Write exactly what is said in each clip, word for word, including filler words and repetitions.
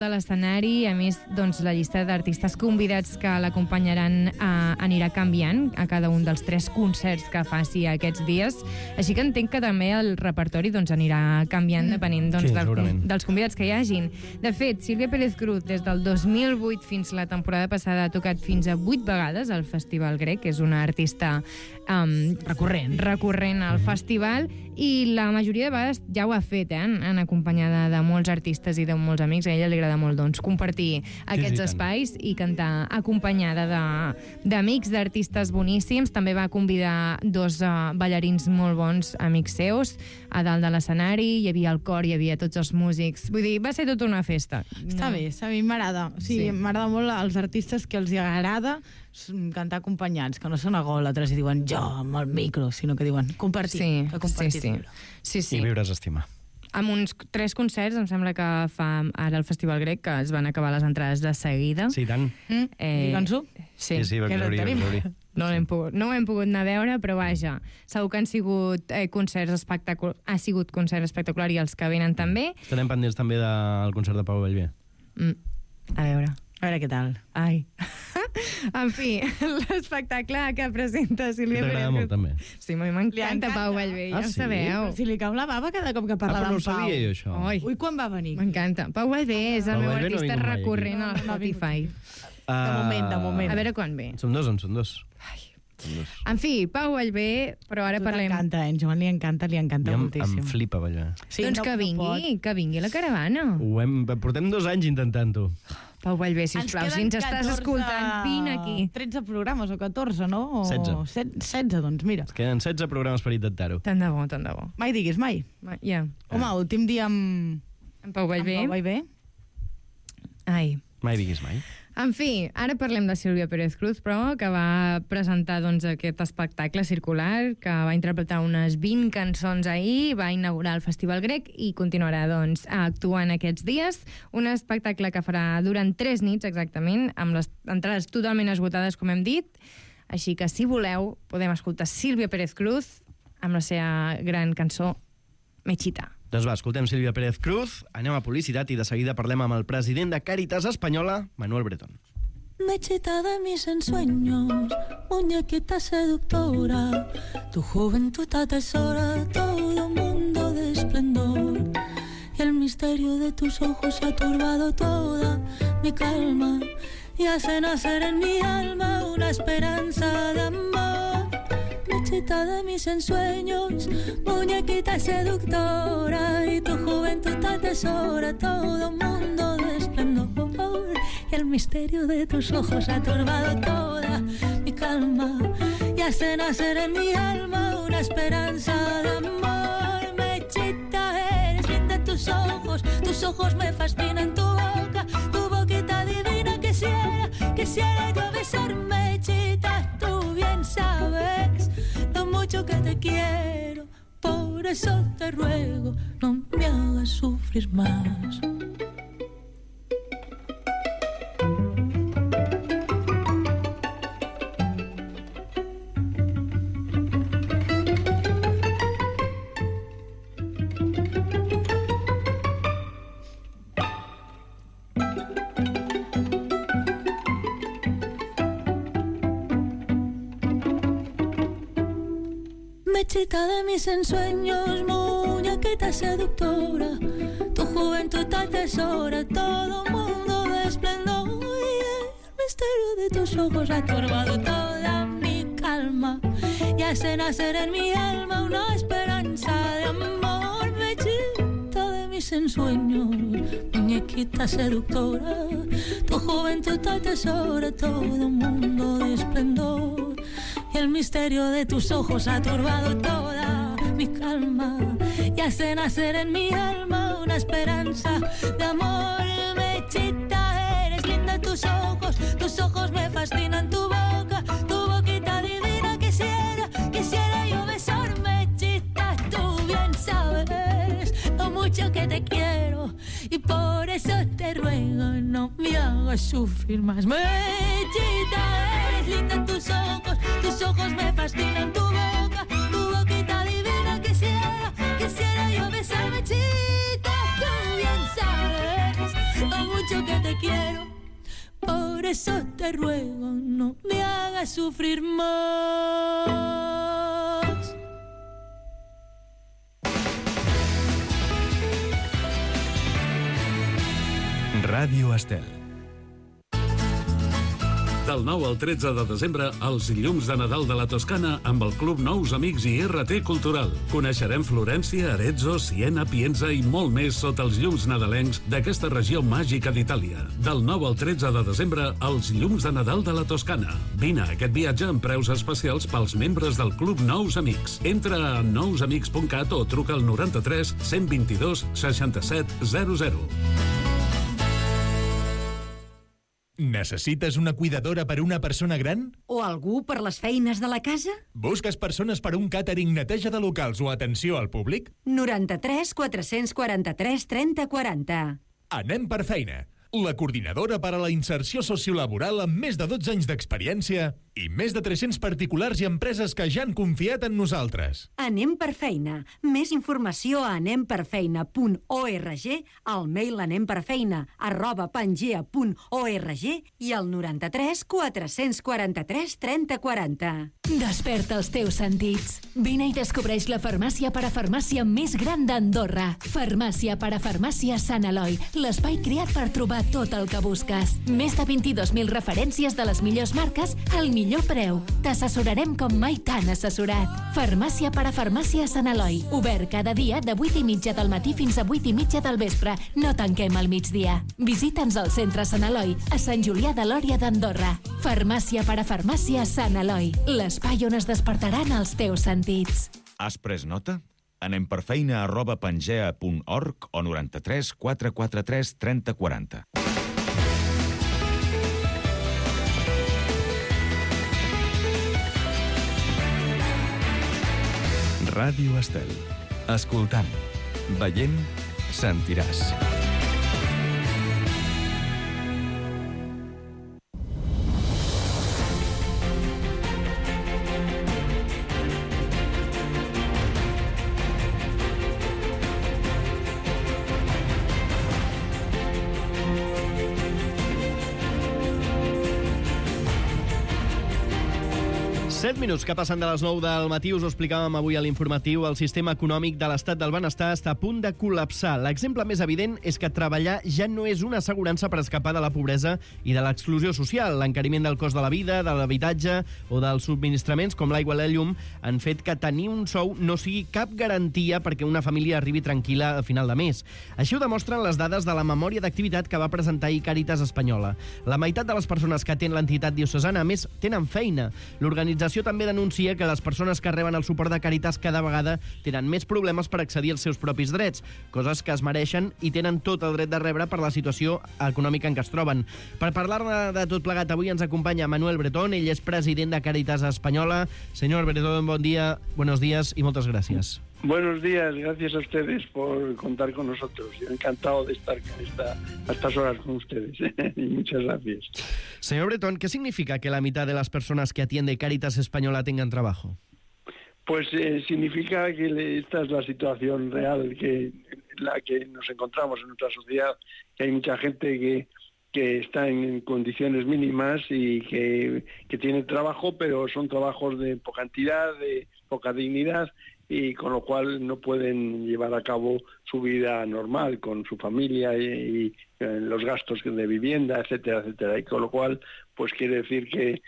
de l'escenari. A més, doncs, la llista d'artistes convidats que l'acompanyaran eh, anirà canviant a cada un dels tres concerts que faci aquests dies. Així que entenc que també el repertori doncs, anirà canviant depenent doncs, Sí, del, segurament. dels convidats que hi hagin. De fet, Sílvia Pérez Cruz, des del dos mil vuit fins la temporada passada, ha tocat fins a vuit vegades al Festival Grec, que és una artista um, Recurrent. recurrent al festival, i la majoria de vegades ja ho ha fet, eh, en, en acompanyada de molts artistes i de molts amics. A ella li agrada molt doncs, compartir aquests tant. espais i cantar acompanyada de- d'amics, d'artistes boníssims. També va convidar dos uh, ballarins molt bons, amics seus, a dalt de l'escenari. Hi havia el cor, hi havia tots els músics. Vull dir, va ser tota una festa. Està No. bé, està bé, m'agrada. O sigui, Sí. m'agrada molt els artistes que els hi agrada cantar acompanyats, que no són agòlatres i diuen jo amb el micro, sinó que diuen compartir. Sí, que compartir sí, sí. sí, sí. I viure és estimar. Amb uns tres concerts, em sembla que fa ara el Festival Grec, que es van acabar les entrades de seguida. Sí, i tant. Mm? Eh, Digue'ns-ho. Sí, Sí, sí, que no veure-hi, tenim. veure-hi. No, l'hem pogut, no ho hem pogut anar a veure, però vaja, segur que han sigut eh, concerts espectaculars, ha sigut concert espectacular, i els que venen també. Estarem pendents també del concert de Pau Bellver. Mm, a veure... A veure què tal. Ai. En fi, l'espectacle que presenta Sílvia T'agrada Pérez. molt, també. Sí, a mi Li m'encanta encanta. Pau Bellver, ja Ah, ho sí? sabeu. Si li cau la bava cada cop que Ah, parla però no ho d'en Pau. sabia jo, això. Ai, Ui, quan va venir? m'encanta. Pau Bellver és el Pau meu Bellver no ha artista vingut mai aquí. recurrent a No, no ha vingut Spotify. De moment, de moment. A veure quan ve. Som dos, en són dos. Són dos. En fi, Pau Bellver, però ara Tu parlem... t'encanta, eh? En Joan li encanta, li I encanta em, moltíssim. em flipa Bellver. Sí, doncs no- que no vingui, pot. que vingui a la caravana. Ho hem, portem dos anys intentant-ho. Pau Bellver, Ens sisplau, si queden ens estàs catorze escoltant, vine aquí. tretze programes o catorze, no? O setze. set- setze, doncs mira. Es queden setze programes per intentar-ho. Tant de bo, tant de bo. Mai diguis mai. Va, Ja. Home, últim dia amb... En Pau amb Bellver. Pau Bellver. Ai. Mai diguis mai. En fi, ara parlem de Sílvia Pérez Cruz, però, que va presentar doncs, aquest espectacle circular, que va interpretar unes vint cançons ahir, va inaugurar el Festival Grec i continuarà doncs, actuant aquests dies. Un espectacle que farà durant tres nits, exactament, amb les entrades totalment esgotades, com hem dit. Així que, si voleu, podem escoltar Sílvia Pérez Cruz amb la seva gran cançó Mechita. Doncs va, escoltem Sílvia Pérez Cruz, anem a publicitat i de seguida parlem amb el president de Càritas Espanyola, Manuel Bretón. Mechita de mis ensueños, muñequita seductora, tu juventud atesora todo un mundo de esplendor. Y el misterio de tus ojos ha turbado toda mi calma y hace nacer en mi alma una esperanza de amor. Mechita de mis ensueños, muñequita seductora, y tu juventud atesora todo un mundo de esplendor. Y el misterio de tus ojos ha turbado toda mi calma y hace nacer en mi alma una esperanza de amor. Mechita, eres linda tus ojos, tus ojos me fascinan, tu boca, tu boquita divina. Quisiera, quisiera yo besar, Mechita, tú bien sabes lo mucho que te quiero. Por eso te ruego, no me hagas sufrir más. Mechita de mis ensueños, muñequita seductora, tu juventud atesora todo mundo de esplendor. Y el misterio de tus ojos ha turbado toda mi calma y hace nacer en mi alma una esperanza de amor. Mechita de mis ensueños, muñequita seductora, tu juventud atesora todo un mundo de esplendor. Y el misterio de tus ojos ha turbado toda mi calma y hace nacer en mi alma una esperanza de amor. Mechita, eres linda tus ojos, tus ojos me fascinan, tu boca, tu boquita divina. Quisiera, quisiera yo besar, Mechita, tú bien sabes lo mucho que te quiero y por eso te ruego no me hagas sufrir más. Mechita, eres linda tus ojos, tus ojos me fascinan, tu boca, tu boquita divina. Quisiera, quisiera yo besar, Mechita, tú bien sabes lo mucho que te quiero. Por eso te ruego, no me hagas sufrir más. Ràdio Estel. Del nou al tretze de desembre, els llums de Nadal de la Toscana amb el Club Nous Amics i R T Cultural. Coneixerem Florència, Arezzo, Siena, Pienza i molt més sota els llums nadalencs d'aquesta regió màgica d'Itàlia. Del nou al tretze de desembre, els llums de Nadal de la Toscana. Vine a aquest viatge amb preus especials pels membres del Club Nous Amics. Entra a nous amics punt cat o truca al noranta-tres cent vint-i-dos seixanta-set zero zero. Necessites una cuidadora per a una persona gran? O algú per les feines de la casa? Busques persones per a un càtering, neteja de locals o atenció al públic? noranta-tres quatre-cents quaranta-tres trenta quaranta. Anem per feina. La coordinadora per a la inserció sociolaboral amb més de dotze anys d'experiència i més de tres-cents particulars i empreses que ja han confiat en nosaltres. Anem per feina. Més informació a anem per feina punt org, al mail anemperfeina arroba pangea punt org i al noranta-tres quatre-cents quaranta-tres trenta quaranta. Desperta els teus sentits. Vine i descobreix la farmàcia parafarmàcia més gran d'Andorra. Farmàcia parafarmàcia Sant Eloi, l'espai creat per trobar tot el que busques. Més de vint-i-dos mil referències de les millors marques al millor preu. T'assessorarem com mai t'han assessorat. Farmàcia parafarmàcia Sant Eloi. Obert cada dia de vuit i mitja del matí fins a vuit i mitja del vespre. No tanquem al migdia. Visita'ns al centre Sant Eloi, a Sant Julià de Lòria d'Andorra. Farmàcia parafarmàcia Sant Eloi. L'espai on es despertaran els teus sentits. Has pres nota? Anem per feina arroba pangea punt org o noranta-tres quatre quaranta-tres trenta quaranta. Ràdio Estel. Escoltant, veient, sentiràs. set minuts que passen de les nou del matí, us ho explicàvem avui a l'informatiu, el sistema econòmic de l'estat del benestar està a punt de col·lapsar. L'exemple més evident és que treballar ja no és una assegurança per escapar de la pobresa i de l'exclusió social. L'encariment del cost de la vida, de l'habitatge o dels subministraments, com l'aigua i la llum, han fet que tenir un sou no sigui cap garantia perquè una família arribi tranquil·la a final de mes. Així ho demostren les dades de la memòria d'activitat que va presentar ahir Càritas Espanyola. La meitat de les persones que atén l'entitat diocesana, a més, tenen feina. L'organització també denuncia que les persones que reben el suport de Càritas cada vegada tenen més problemes per accedir als seus propis drets, coses que es mereixen i tenen tot el dret de rebre per la situació econòmica en què es troben. Per parlar de tot plegat, avui ens acompanya Manuel Bretón, ell és president de Càritas Espanyola. Senyor Bretón, bon dia, buenos días y muchas gracias. Buenos días, gracias a ustedes por contar con nosotros. Yo encantado de estar con esta, a estas horas con ustedes. Y muchas gracias. Señor Bretón, ¿qué significa que la mitad de las personas que atiende Càritas Española tengan trabajo? Pues eh, significa que le, esta es la situación real que en la que nos encontramos en nuestra sociedad, que hay mucha gente que, que está en condiciones mínimas y que, que tiene trabajo, pero son trabajos de poca entidad, de poca dignidad, y con lo cual no pueden llevar a cabo su vida normal con su familia y, y eh, los gastos de vivienda, etcétera, etcétera. Y con lo cual, pues quiere decir que,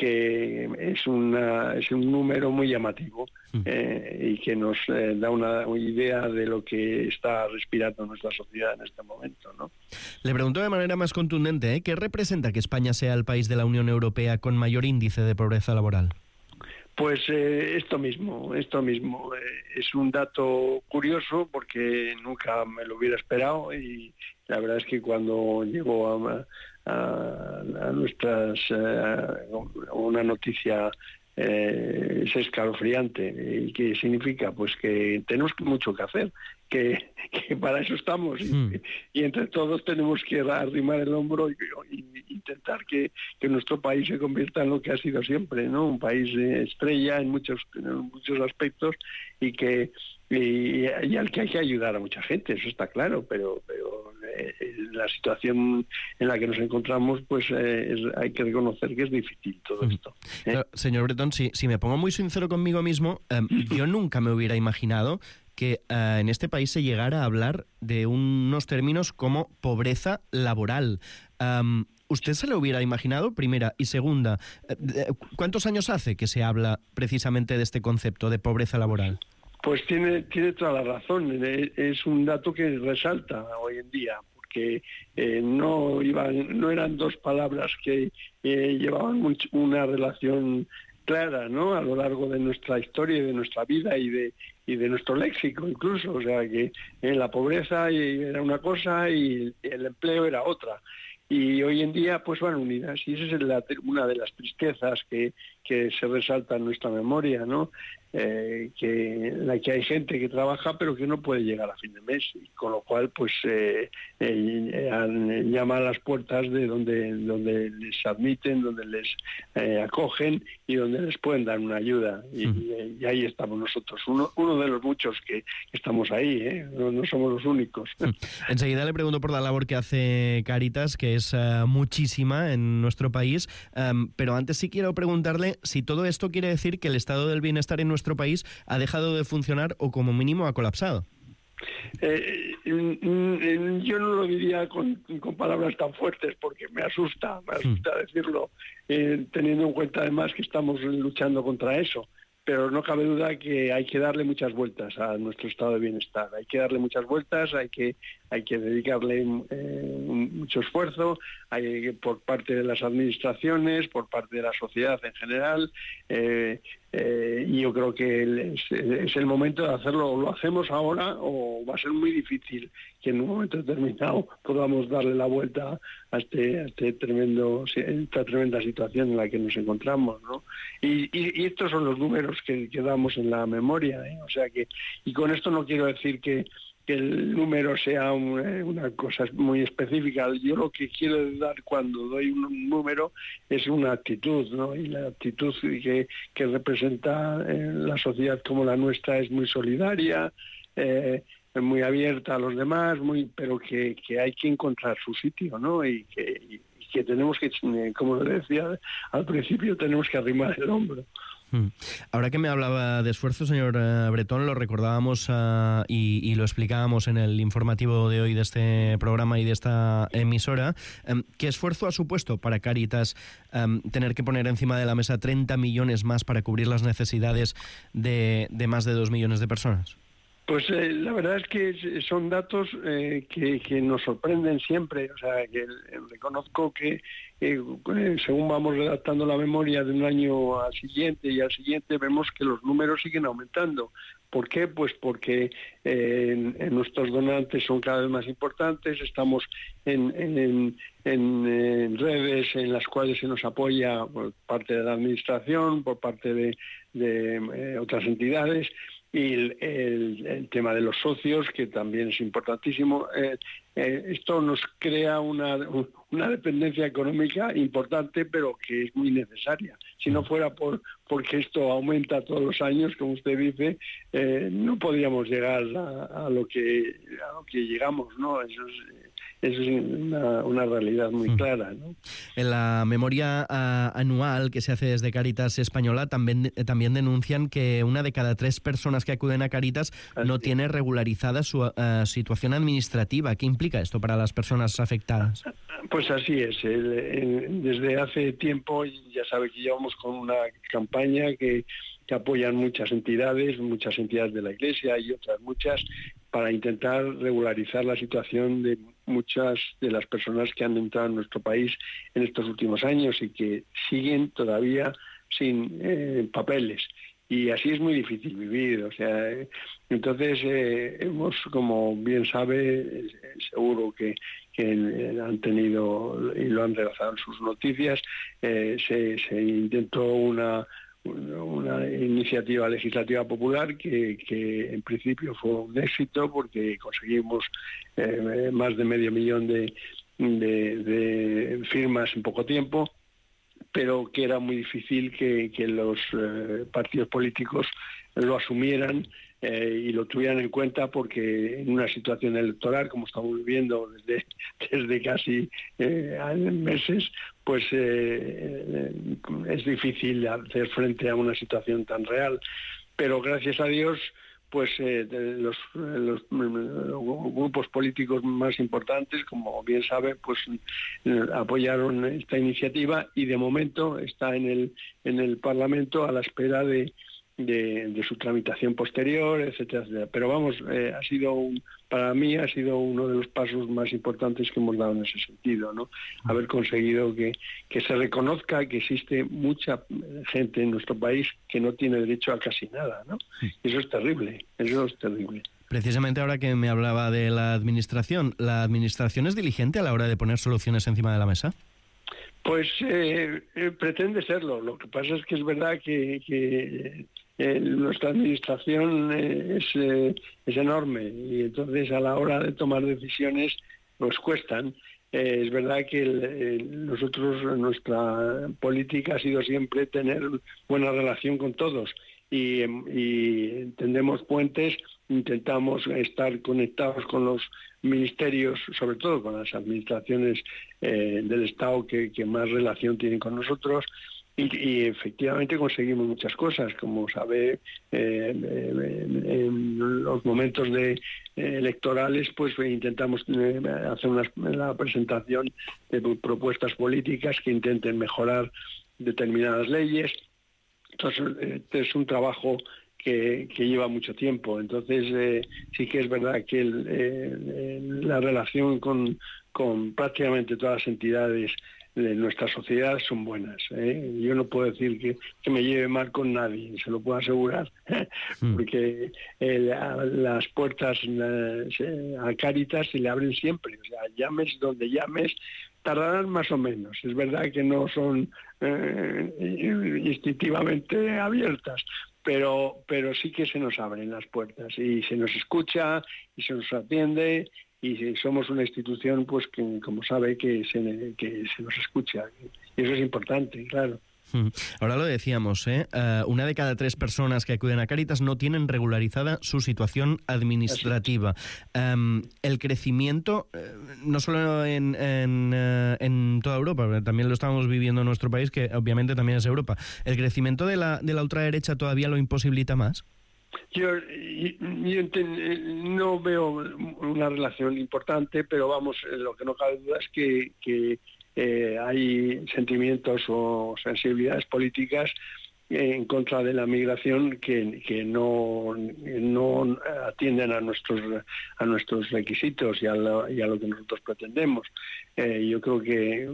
que es, una, es un número muy llamativo eh, y que nos eh, da una, una idea de lo que está respirando nuestra sociedad en este momento, ¿no? Le pregunto de manera más contundente, ¿eh? ¿Qué representa que España sea el país de la Unión Europea con mayor índice de pobreza laboral? Pues eh, esto mismo, esto mismo. Eh, es un dato curioso porque nunca me lo hubiera esperado y la verdad es que cuando llegó a, a, a nuestras eh, una noticia eh, es escalofriante. ¿Y qué significa? Pues que tenemos mucho que hacer, que, que para eso estamos y, mm. y entre todos tenemos que arrimar el hombro y, y, y intentar que, que nuestro país se convierta en lo que ha sido siempre, ¿no? Un país eh, estrella en muchos, en muchos aspectos y que y, y al que hay que ayudar a mucha gente, eso está claro, pero, pero eh, la situación en la que nos encontramos, pues eh, es, hay que reconocer que es difícil todo esto. ¿eh? Claro, señor Bretón, si, si me pongo muy sincero conmigo mismo, eh, yo nunca me hubiera imaginado que uh, en este país se llegara a hablar de unos términos como pobreza laboral. Um, ¿Usted se lo hubiera imaginado? Primera. Y segunda, ¿cuántos años hace que se habla precisamente de este concepto de pobreza laboral? Pues tiene, tiene toda la razón. Es un dato que resalta hoy en día, porque eh, no, iban, no eran dos palabras que eh, llevaban mucho, una relación clara, ¿no? A lo largo de nuestra historia y de nuestra vida y de y de nuestro léxico incluso, o sea que en la pobreza era una cosa y el empleo era otra. Y hoy en día pues van unidas y esa es la, una de las tristezas que, que se resalta en nuestra memoria, ¿no? Eh, que en la que hay gente que trabaja pero que no puede llegar a fin de mes, y con lo cual pues eh, eh, llama a las puertas de donde, donde les admiten, donde les eh, acogen y donde les pueden dar una ayuda, y, mm. y, y ahí estamos nosotros, uno, uno de los muchos que estamos ahí, ¿eh? no, no somos los únicos. Mm. Enseguida le pregunto por la labor que hace Cáritas, que es uh, muchísima en nuestro país, um, pero antes sí quiero preguntarle si todo esto quiere decir que el estado del bienestar en nuestro país ha dejado de funcionar o como mínimo ha colapsado. Eh, yo no lo diría con, con palabras tan fuertes porque me asusta, me asusta mm. decirlo, eh, teniendo en cuenta además que estamos luchando contra eso. Pero no cabe duda que hay que darle muchas vueltas a nuestro estado de bienestar. Hay que darle muchas vueltas, hay que hay que dedicarle eh, mucho esfuerzo, hay, por parte de las administraciones, por parte de la sociedad en general. Eh, eh, y yo creo que es, es el momento de hacerlo. O lo hacemos ahora o va a ser muy difícil que en un momento determinado podamos darle la vuelta a este, a este tremendo, esta tremenda situación en la que nos encontramos, ¿no? Y, y, y estos son los números que, que damos en la memoria, ¿eh? O sea que, y con esto no quiero decir que, que el número sea un, eh, una cosa muy específica. Yo lo que quiero dar cuando doy un número es una actitud, ¿no? Y la actitud que, que representa eh, la sociedad como la nuestra es muy solidaria, eh, muy abierta a los demás, muy, pero que, que hay que encontrar su sitio, ¿no? Y que, y que tenemos que, como decía al principio, tenemos que arrimar el hombro. Ahora que me hablaba de esfuerzo, señor Bretón, lo recordábamos uh, y, y lo explicábamos en el informativo de hoy de este programa y de esta emisora. Um, ¿Qué esfuerzo ha supuesto para Cáritas um, tener que poner encima de la mesa treinta millones más para cubrir las necesidades de, de más de dos millones de personas? Pues eh, la verdad es que son datos eh, que, que nos sorprenden siempre. O sea, que eh, reconozco que eh, según vamos redactando la memoria de un año al siguiente y al siguiente, vemos que los números siguen aumentando. ¿Por qué? Pues porque eh, en, en nuestros donantes son cada vez más importantes, estamos en, en, en, en, en redes en las cuales se nos apoya por parte de la administración, por parte de, de eh, otras entidades. Y el, el, el tema de los socios, que también es importantísimo. Eh, eh, esto nos crea una, una dependencia económica importante, pero que es muy necesaria. Si no fuera por porque esto aumenta todos los años, como usted dice, eh, no podríamos llegar a, a lo que a lo que llegamos, ¿no? Eso es, eso es una, una realidad muy clara, ¿no? En la memoria uh, anual que se hace desde Cáritas Española también, también denuncian que una de cada tres personas que acuden a Cáritas Así. no tiene regularizada su uh, situación administrativa. ¿Qué implica esto para las personas afectadas? Pues así es. El, el, desde hace tiempo, ya sabe que llevamos con una campaña que, que apoyan muchas entidades, muchas entidades de la Iglesia y otras muchas, para intentar regularizar la situación de muchas de las personas que han entrado en nuestro país en estos últimos años y que siguen todavía sin eh, papeles. Y así es muy difícil vivir, o sea, eh, entonces eh, hemos, como bien sabe, eh, seguro que, que han tenido y lo han relatado en sus noticias, eh, se, se intentó una una iniciativa legislativa popular que, que en principio fue un éxito porque conseguimos eh, más de medio millón de, de, de eh, firmas en poco tiempo, pero que era muy difícil que, que los eh, partidos políticos lo asumieran eh, y lo tuvieran en cuenta, porque en una situación electoral como estamos viviendo desde, desde casi eh, meses, pues eh, es difícil hacer frente a una situación tan real. Pero gracias a Dios, pues eh, los, los, los grupos políticos más importantes, como bien saben, pues eh, apoyaron esta iniciativa y de momento está en el en el Parlamento a la espera de de, de su tramitación posterior, etcétera, etcétera. Pero vamos, eh, ha sido un, para mí ha sido uno de los pasos más importantes que hemos dado en ese sentido, ¿no? Haber conseguido que, que se reconozca que existe mucha gente en nuestro país que no tiene derecho a casi nada, ¿no? Y eso es terrible, eso es terrible. Precisamente ahora que me hablaba de la administración, ¿la administración es diligente a la hora de poner soluciones encima de la mesa? Pues eh, eh, pretende serlo. Lo que pasa es que es verdad que, que eh, nuestra administración eh, es, eh, es enorme, y entonces a la hora de tomar decisiones nos cuestan. Eh, es verdad que el, el, nosotros, nuestra política ha sido siempre tener buena relación con todos, y, y tendemos puentes, intentamos estar conectados con los ministerios, sobre todo con las administraciones eh, del Estado que, que más relación tienen con nosotros, y, y efectivamente conseguimos muchas cosas. Como sabe, eh, eh, en los momentos de, eh, electorales, pues intentamos eh, hacer una, una presentación de propuestas políticas que intenten mejorar determinadas leyes. Entonces, este es un trabajo Que, que lleva mucho tiempo. Entonces eh, sí que es verdad que el, eh, la relación con, con prácticamente todas las entidades de nuestra sociedad son buenas, ¿eh? Yo no puedo decir que, que me lleve mal con nadie, se lo puedo asegurar, porque eh, a, las puertas a, a Cáritas se le abren siempre, o sea, llames donde llames, tardarán más o menos. Es verdad que no son eh, instintivamente abiertas, pero pero sí que se nos abren las puertas y se nos escucha y se nos atiende, y somos una institución, pues, que, como sabe, que se, que se nos escucha, y eso es importante, claro. Ahora lo decíamos, ¿eh? Uh, una de cada tres personas que acuden a Cáritas no tienen regularizada su situación administrativa. Um, el crecimiento, uh, no solo en, en, uh, en toda Europa, pero también lo estamos viviendo en nuestro país, que obviamente también es Europa. ¿El crecimiento de la, de la ultraderecha todavía lo imposibilita más? Yo, yo enten, no veo una relación importante, pero vamos, lo que no cabe duda es que, que eh, hay sentimientos o sensibilidades políticas en contra de la migración que, que no, no atienden a nuestros a nuestros requisitos y a lo, y a lo que nosotros pretendemos. Eh, yo creo que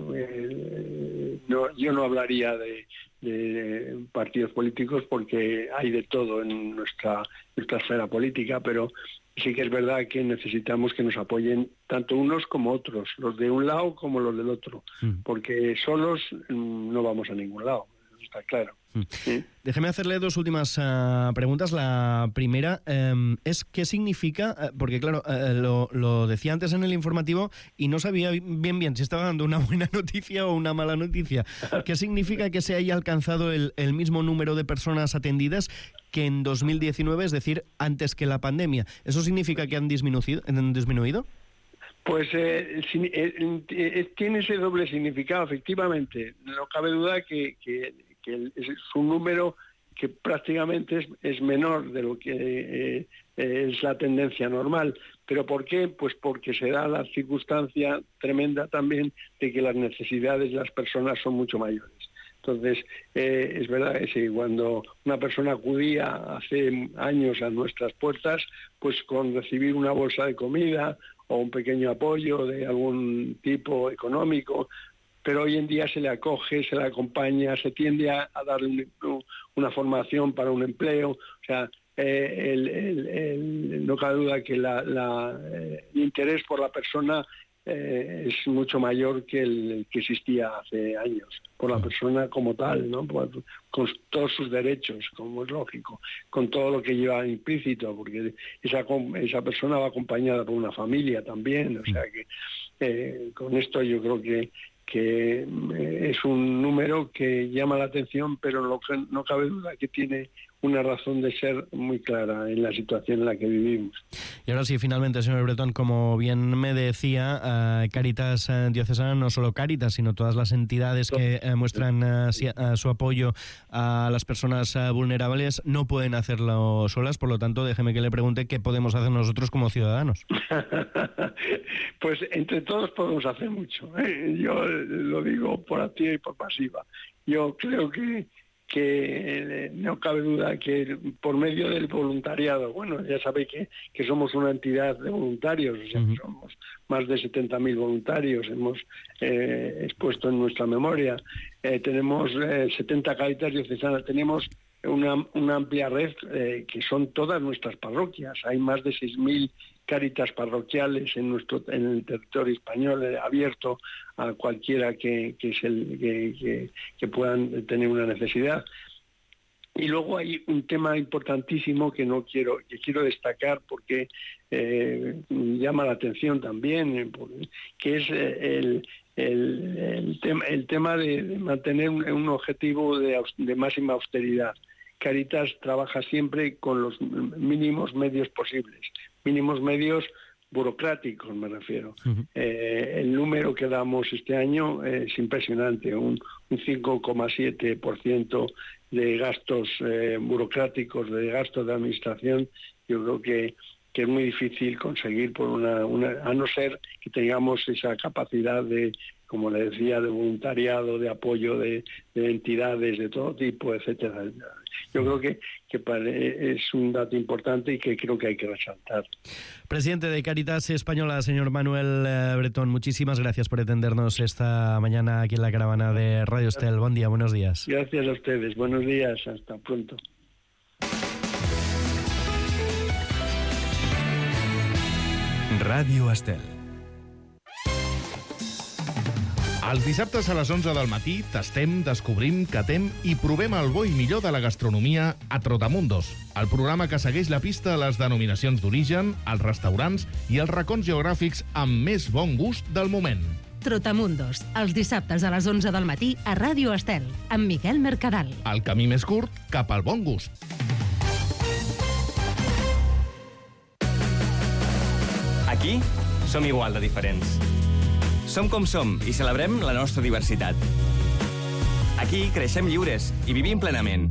eh, no, yo no hablaría de, de partidos políticos, porque hay de todo en nuestra nuestra esfera política, pero sí que es verdad que necesitamos que nos apoyen tanto unos como otros, los de un lado como los del otro, mm. porque solos no vamos a ningún lado, está claro. ¿Sí? Déjeme hacerle dos últimas uh, preguntas. La primera um, es qué significa, uh, porque claro, uh, lo, lo decía antes en el informativo y no sabía bien bien si estaba dando una buena noticia o una mala noticia. ¿Qué significa que se haya alcanzado el, el mismo número de personas atendidas que en dos mil diecinueve, es decir, antes que la pandemia? ¿Eso significa que han disminuido? ¿Han disminuido? Pues eh, eh, eh, tiene ese doble significado, efectivamente. No cabe duda que... que que es un número que prácticamente es, es menor de lo que eh, es la tendencia normal. ¿Pero por qué? Pues porque se da la circunstancia tremenda también de que las necesidades de las personas son mucho mayores. Entonces, eh, es verdad que sí, cuando una persona acudía hace años a nuestras puertas, pues con recibir una bolsa de comida o un pequeño apoyo de algún tipo económico, pero hoy en día se le acoge, se le acompaña, se tiende a, a darle un, una formación para un empleo. O sea, eh, el, el, el, no cabe duda que la, la, eh, el interés por la persona eh, es mucho mayor que el, el que existía hace años, por la persona como tal, ¿no? Por, con todos sus derechos, como es lógico, con todo lo que lleva implícito, porque esa, esa persona va acompañada por una familia también. O sea que eh, con esto yo creo que que es un número que llama la atención, pero no, no cabe duda que tiene una razón de ser muy clara en la situación en la que vivimos. Y ahora sí, finalmente, señor Bretón, como bien me decía, eh, Cáritas eh, Diocesana, no solo Cáritas, sino todas las entidades que eh, muestran eh, si, eh, su apoyo a las personas eh, vulnerables, no pueden hacerlo solas. Por lo tanto, déjeme que le pregunte qué podemos hacer nosotros como ciudadanos. Pues entre todos podemos hacer mucho, ¿eh? Yo lo digo por activa y por pasiva. Yo creo que que no cabe duda que por medio del voluntariado, bueno, ya sabéis que, que somos una entidad de voluntarios, o sea, uh-huh. somos más de setenta mil voluntarios, hemos eh, expuesto en nuestra memoria, eh, tenemos eh, setenta Cáritas Diocesanas, tenemos una, una amplia red eh, que son todas nuestras parroquias, hay más de seis mil Cáritas parroquiales en nuestro en el territorio español, eh, abierto a cualquiera que, que, es el, que, que, que puedan tener una necesidad. Y luego hay un tema importantísimo que no quiero que quiero destacar porque eh, llama la atención también, eh, que es eh, el, el, el, tema, el tema de, de mantener un, un objetivo de, de máxima austeridad. Cáritas trabaja siempre con los mínimos medios posibles, mínimos medios burocráticos me refiero. Uh-huh. Eh, el número que damos este año es impresionante, un, un cinco coma siete por ciento de gastos eh, burocráticos, de gastos de administración. Yo creo que, que es muy difícil conseguir por una, una, a no ser que tengamos esa capacidad de, como le decía, de voluntariado, de apoyo de, de entidades de todo tipo, etcétera. Yo creo que, que es un dato importante y que creo que hay que resaltar. Presidente de Cáritas Española, señor Manuel Bretón, muchísimas gracias por atendernos esta mañana aquí en la caravana de Radio Estel. Buen día, buenos días. Gracias a ustedes, buenos días, hasta pronto. Ràdio Estel. Els dissabtes a les onze del matí tastem, descobrim, catem i provem el bo i millor de la gastronomia a Trotamundos, el programa que segueix la pista a les denominacions d'origen, els restaurants i els racons geogràfics amb més bon gust del moment. Trotamundos, els dissabtes a les onze del matí a Ràdio Estel, amb Miquel Mercadal. El camí més curt cap al bon gust. Aquí som igual de diferents. Som com som i celebrem la nostra diversitat. Aquí creixem lliures i vivim plenament.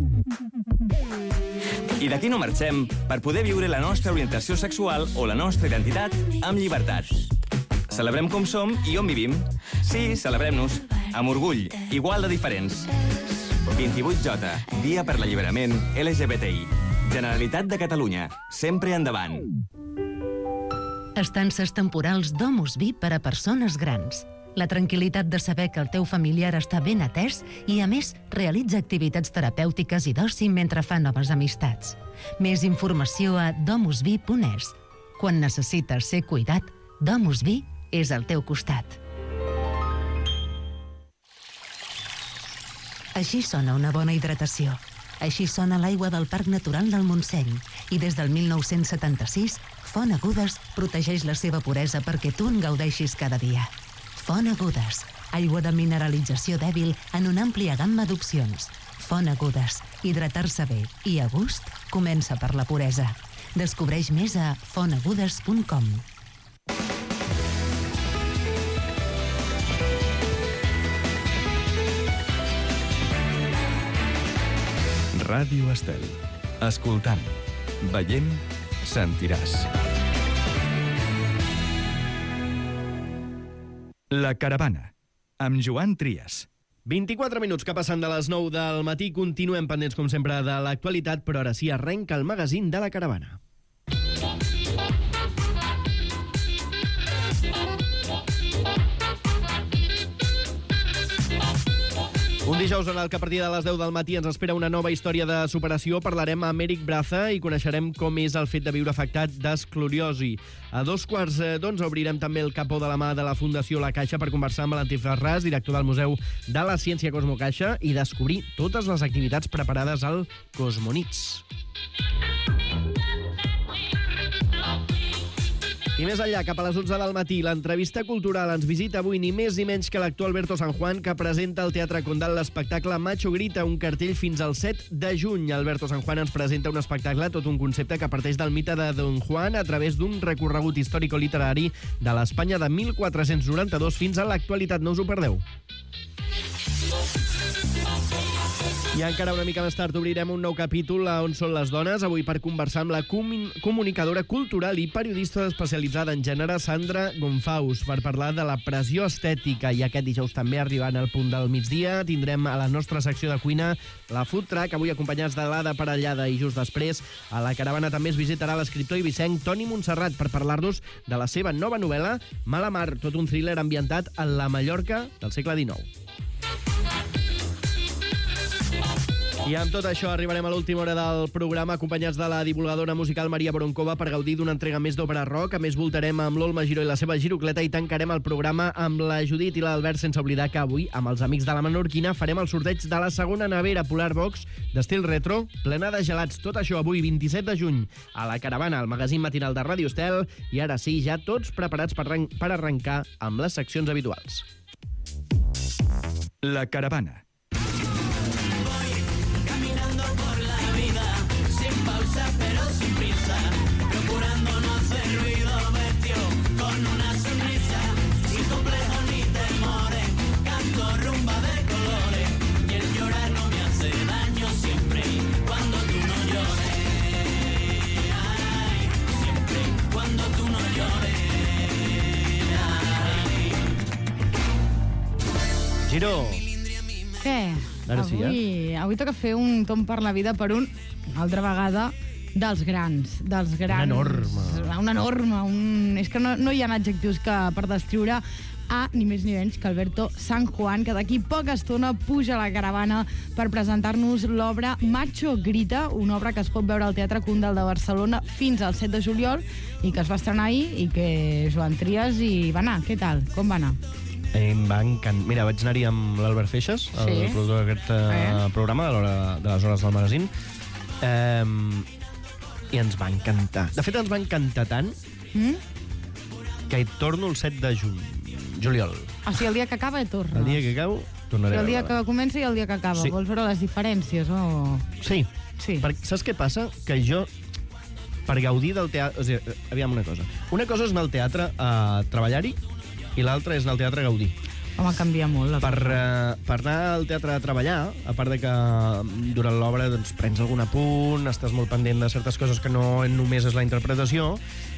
I d'aquí no marxem per poder viure la nostra orientació sexual o la nostra identitat amb llibertat. Celebrem com som i on vivim. Sí, celebrem-nos, amb orgull, igual de diferents. vint-i-vuit J, Dia per l'Alliberament L G B T I. Generalitat de Catalunya, sempre endavant. Estances temporals Domus Vi per a persones grans. La tranquil·litat de saber que el teu familiar està ben atès i, a més, realitza activitats terapèutiques i d'oci mentre fa noves amistats. Més informació a domus vi punt es. Quan necessites ser cuidat, Domus Vi és al teu costat. Així sona una bona hidratació. Així sona l'aigua del Parc Natural del Montseny. I des del mil nou-cents setanta-sis, Font Agudes protegeix la seva puresa perquè tu en gaudeixis cada dia. Font Agudes, aigua de mineralització dèbil en una àmplia gamma d'opcions. Font Agudes, hidratar-se bé i a gust comença per la puresa. Descobreix més a font agudes punt com. Ràdio Estel. Escoltant, veient, sentiràs. La caravana, amb Joan Trias. vint-i-quatre minuts que passen de les nou del matí. Continuem pendents, com sempre, de l'actualitat, però ara sí arrenca el magazín de la caravana. Un dijous en el que a partir de les deu del matí ens espera una nova història de superació. Parlarem amb Eric Braza i coneixerem com és el fet de viure afectat d'esclerosi. A dos quarts d'onze obrirem també el capó de la mà de la Fundació La Caixa per conversar amb l'Antí Ferràs, director del Museu de la Ciència Cosmo Caixa, i descobrir totes les activitats preparades al Cosmonits. I més enllà, cap a les onze del matí, l'entrevista cultural ens visita avui ni més ni menys que l'actor Alberto San Juan, que presenta al Teatre Condal l'espectacle Macho Grita, un cartell fins al set de juny. Alberto San Juan ens presenta un espectacle, tot un concepte que parteix del mite de Don Juan a través d'un recorregut històrico-literari de l'Espanya de mil quatre-cents noranta-dos fins a l'actualitat. No us ho perdeu. I encara una mica més tard obrirem un nou capítol a On són les dones, avui per conversar amb la comun comunicadora cultural i periodista especialitzada en gènere Sandra Gonfaus, per parlar de la pressió estètica. I aquest dijous també, arribant al punt del migdia, tindrem a la nostra secció de cuina la Food Truck, avui acompanyats de l'Ada Parellada, i just després a la caravana també es visitarà l'escriptor ibicenc Toni Montserrat per parlar-nos de la seva nova novel·la Mala Mar, tot un thriller ambientat en la Mallorca del segle dinou. I amb tot això arribarem a l'última hora del programa, acompanyats de la divulgadora musical Maria Broncova, per gaudir d'una entrega més d'obra rock. A més, voltarem amb l'Olma Giró i la seva girocleta i tancarem el programa amb la Judit i l'Albert, sense oblidar que avui, amb els amics de la Menorquina, farem el sorteig de la segona nevera Polar Box d'estil retro, plena de gelats. Tot això avui, vint-i-set de juny, a la Caravana, al magazín matinal de Ràdio Estel. I ara sí, ja tots preparats per, arran per arrencar amb les seccions habituals. La Caravana. Pero sin prisa, procurando no hacer ruido, vestido con una sonrisa, sin complejos ni temores, canto rumba de colores, y el llorar no me hace daño siempre, cuando tú no llores, ay, siempre, cuando tú no llores, ay. Giro! Què? Ara sí, avui, eh? avui toca fer un tomb per la vida per un, una altra vegada, dels grans. Dels grans. Una enorme. Una enorme. Un... És que no, no hi ha adjectius que per descriure a ni més ni menys que Alberto San Juan, que d'aquí poca estona puja a la caravana per presentar-nos l'obra Macho Grita, una obra que es pot veure al Teatre Condal de Barcelona fins al set de juliol i que es va estrenar ahir i que Joan Trias hi va anar. Què tal? Com va anar? Em va encantar. Mira, vaig anar-hi amb l'Albert Feixas, el Sí. productor d'aquest eh, programa, de, l'hora, de les hores del magazín, eh, i ens va encantar. De fet, ens va encantar tant Mm? que hi torno el set de juny, juliol. O sigui, el dia que acaba i torna. El dia que cau, O tornaré sigui, el dia a veure. que comença i el dia que acaba. Sí. Vols veure les diferències o...? Sí. Sí. Perquè, saps què passa? Que jo, per gaudir del teatre... O sigui, aviam una cosa. Una cosa és anar al teatre a treballar-hi i l'altra és anar al teatre a gaudir. Home, canvia molt. La Per, uh, per anar al teatre a treballar, a part de que durant l'obra doncs, prens algun apunt, estàs molt pendent de certes coses que no només és la interpretació,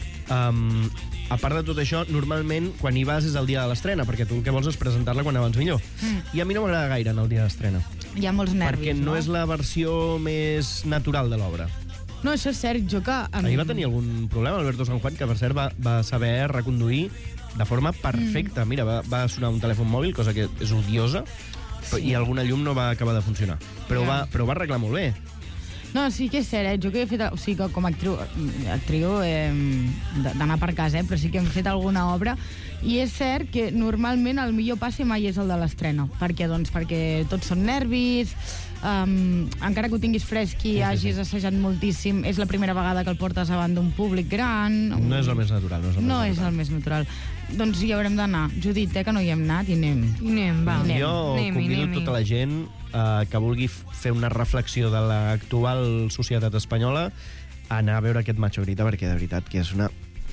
um, a part de tot això, normalment quan hi vas és el dia de l'estrena, perquè tu el que vols és presentar-la quan abans millor. Mm. I a mi no m'agrada gaire anar el dia d'estrena. Hi ha molts nervis, perquè no, no? és la versió més natural de l'obra. No, això és cert. Jo que... En... Ahir va tenir algun problema, Alberto San Juan, que per cert va, va saber reconduir de forma perfecta. Mm. Mira, va, va sonar un telèfon mòbil, cosa que és odiosa, sí. I alguna llum no va acabar de funcionar. Però, Ja. va, però va arreglar molt bé. No, sí que és cert, eh? Jo que he fet... O sigui, que com a actriu, actriu eh, d'anar per casa, eh? Però sí que hem fet alguna obra. I és cert que normalment el millor passe mai és el de l'estrena. Per què? Doncs perquè tots són nervis, um, encara que ho tinguis fresc i hagis assajat moltíssim, és la primera vegada que el portes davant d'un públic gran. No és el més natural. No és el, No més és natural. el més natural. Doncs hi haurem d'anar. Judit, eh, que no hi hem anat, i anem. I anem, va. Anem. Jo Anem-hi, convido anem-hi. tota la gent uh, que vulgui f- fer una reflexió de l'actual societat espanyola a anar a veure aquest Macho Grita, perquè de veritat que és una...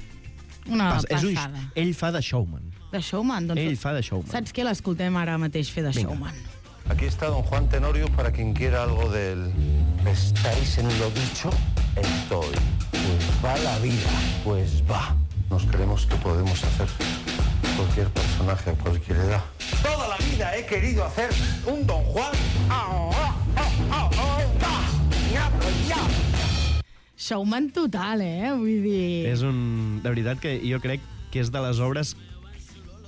Una Pas- és un, passada. ell fa de showman. De showman, doncs... Ell fa de showman. Saps què? L'escoltem ara mateix fer de Vinga. showman. Aquí está don Juan Tenorio para quien quiera algo del... ¿Estáis en lo dicho? Estoy. Pues va la vida. Pues va. Nos creemos que podemos hacer cualquier personaje a cualquier edad. Toda la vida he querido hacer un don Juan. ¡Ah, ah, ah, ah, ah, ah! ¡Ya, ya! Showman total, eh? Vull dir... És un... De veritat que jo crec que és de les obres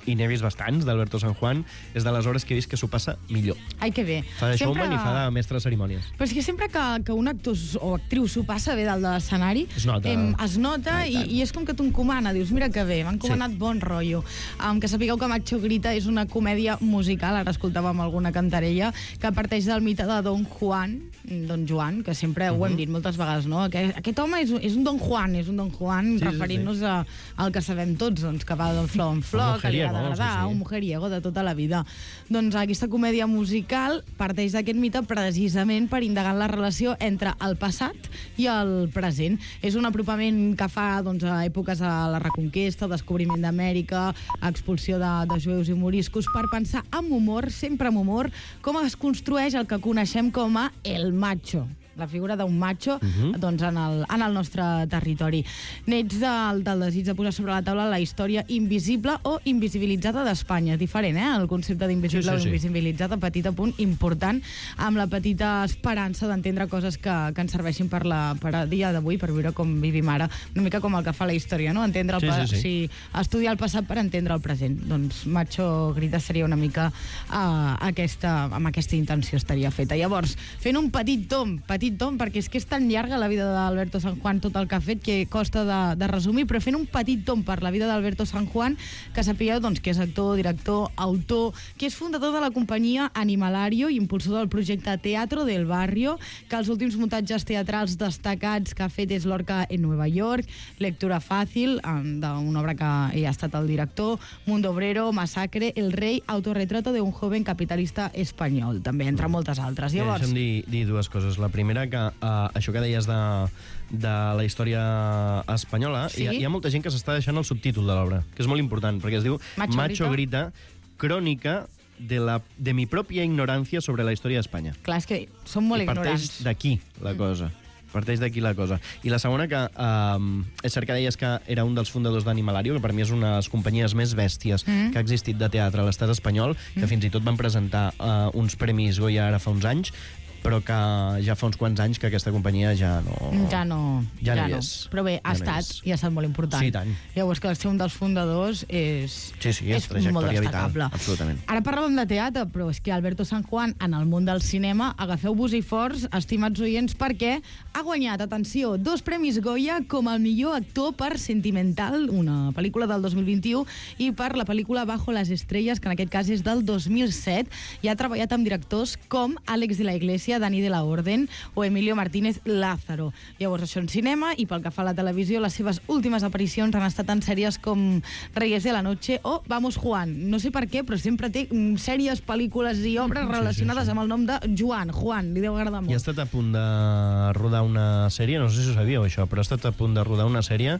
i n'he vist bastants d'Alberto San Juan, és de les obres que he vist que s'ho passa millor. Ai, que bé. Fa de Sempre- showman i fa de mestre de cerimònies. Però és que sempre que, que un actor o actriu s'ho passa bé dalt de l'escenari, Es nota. em, es nota Ah, i i, tant. i és com que t'ho encomana, dius, mira que bé, m'ha encomanat Sí. bon rotllo. Um, que sapigueu que Macho Grita és una comèdia musical, ara escoltàvem alguna cantarella, que parteix del mite de Don Juan, Don Joan, que sempre ho hem dit moltes vegades, no? Aquest, aquest home és, és un Don Juan, és un Don Juan, Sí, sí, referint-nos a- al que sabem tots, doncs, que va de flor en flor, Un que li ha mujeriego, d'agradar, sí, sí. un mujeriego de tota la vida. Doncs aquesta comèdia musical parteix d'aquest mite precisament per indagar en la relació entre el passat i el present. És un apropament que fa doncs, a èpoques de la Reconquesta, descobriment d'Amèrica, expulsió de, de jueus i moriscos, per pensar amb humor, sempre amb humor, com es construeix el que coneixem com a el macho, la figura d'un macho Mhm. doncs, en, el, en el nostre territori. Nets del, del desig de posar sobre la taula la història invisible o invisibilitzada d'Espanya. És diferent, eh?, el concepte d'invisible Sí, sí, o sí. invisibilitzada, petit apunt important, amb la petita esperança d'entendre coses que, que ens serveixin per, la, per a dia d'avui, per viure com vivim ara, una mica com el que fa la història, no? Entendre el Sí, pa- sí, sí. si estudiar el passat per entendre el present. Doncs Macho Grita seria una mica uh, aquesta, amb aquesta intenció estaria feta. Llavors, fent un petit tom, petit tom, perquè és que és tan llarga la vida d'Alberto San Juan, tot el que ha fet, que costa de, de resumir, però fent un petit tom per la vida d'Alberto San Juan, que sapigueu doncs, que és actor, director, autor, que és fundador de la companyia Animalario i impulsor del projecte Teatro del Barrio, que els últims muntatges teatrals destacats que ha fet és Lorca en Nueva York, Lectura Fàcil, em, d'una obra que ell ha estat el director, Mundo Obrero, Massacre, El Rei, Autorretrato de un joven capitalista espanyol, també, entre moltes altres. Mira, Llavors, deixa'm dir, dir dues coses. La primera, que uh, això que deies de, de la història espanyola, Sí? hi, ha, hi ha molta gent que s'està deixant el subtítol de l'obra, que és molt important, perquè es diu Macho Macho Grita, crònica de, la, de mi pròpia ignorància sobre la història d'Espanya. clar, és que són molt I parteix ignorants. d'aquí la cosa. Parteix d'aquí la cosa. I la segona, que um, és cert que deies que era un dels fundadors d'Animalario, que per mi és una de les companyies més bèsties Mm. que ha existit de teatre a l'estat espanyol, que Mm. fins i tot van presentar uh, uns premis Goya ara fa uns anys, però que ja fa uns quants anys que aquesta companyia ja no... Ja no, Ja no hi no. és. Però bé, ha Ja no hi estat, és. i ha estat molt important. Sí, i tant. Llavors, que ser un dels fundadors és, Sí, sí, és, és molt trajectòria vital. destacable. Absolutament. Ara parlàvem de teatre, però és que Alberto San Juan, en el món del cinema, agafeu-vos i forts, estimats oients, perquè ha guanyat, atenció, dos premis Goya com el millor actor per Sentimental, una pel·lícula del dos mil vint-i-u, i per la pel·lícula Bajo las estrellas, que en aquest cas és del dos mil set, i ha treballat amb directors com Àlex de la Iglesia, Dani de la Orden o Emilio Martínez Lázaro. Llavors, això en cinema, i pel que fa a la televisió, les seves últimes aparicions han estat en sèries com Reyes de la Noche o Vamos Juan. No sé per què, però sempre té mm, sèries, pel·lícules i obres Sí, relacionades sí, sí. amb el nom de Joan. Juan, li deu agradar I ha molt. estat a punt de rodar una sèrie, no sé si ho sabíeu això, però ha estat a punt de rodar una sèrie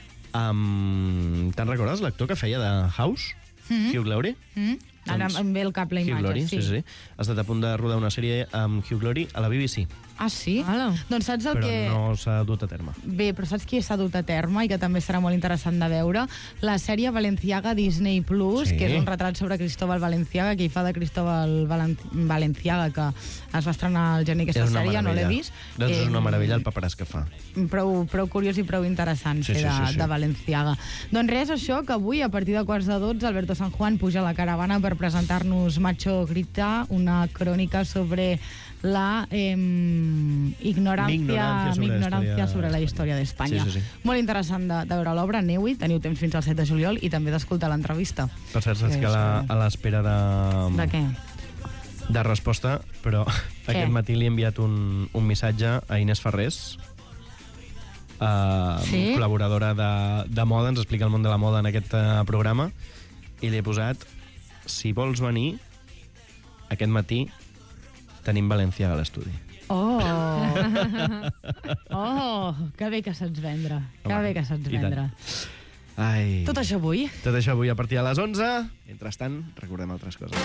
amb... Te'n recordes l'actor que feia de House? Mhm. Hugh Laurie? Mm? Ara Doncs em ve al cap la Hugh imatge. Laurie, sí, sí. Ha estat a punt de rodar una sèrie amb Hugh Laurie a la B B C, Ah, sí? Doncs saps el però que... no s'ha dut a terme. Bé, però saps qui s'ha dut a terme i que també serà molt interessant de veure? La sèrie Valenciaga Disney Plus, Sí. que és un retrat sobre Cristóbal Valenciaga, que hi fa de Cristóbal Valen- Valenciaga, que es va estrenar al gener aquesta És una sèrie, no l'he meravella. vist. Doncs és Eh, una meravella el paperàs que fa. prou, prou curiós i prou interessant Sí, fer sí, de, sí, sí. de Valenciaga. Doncs res, això, que avui, a partir de quarts de dotze, Alberto San Juan puja a la caravana per presentar-nos Macho Grita, una crònica sobre la eh, ignorància, Ignorància sobre la ignorància història sobre la història d'Espanya. Sí, sí, sí. Molt interessant de, de veure l'obra, aneu-hi, teniu temps fins al set de juliol i també d'escoltar l'entrevista. Per cert, saps Que que a la- és, a l'espera de... De què? de resposta, però aquest matí li he enviat un, un missatge a Inés Ferrés, uh, Sí? col·laboradora de, de moda, ens explica el món de la moda en aquest uh, programa, i li he posat: si vols venir, aquest matí tenim Valenciaga a l'estudi. Oh! Oh! Que bé que saps vendre. Que Home, bé que saps i tant. vendre. Ai. Tot això avui. Tot això avui a partir de les onze. Mentrestant, recordem altres coses.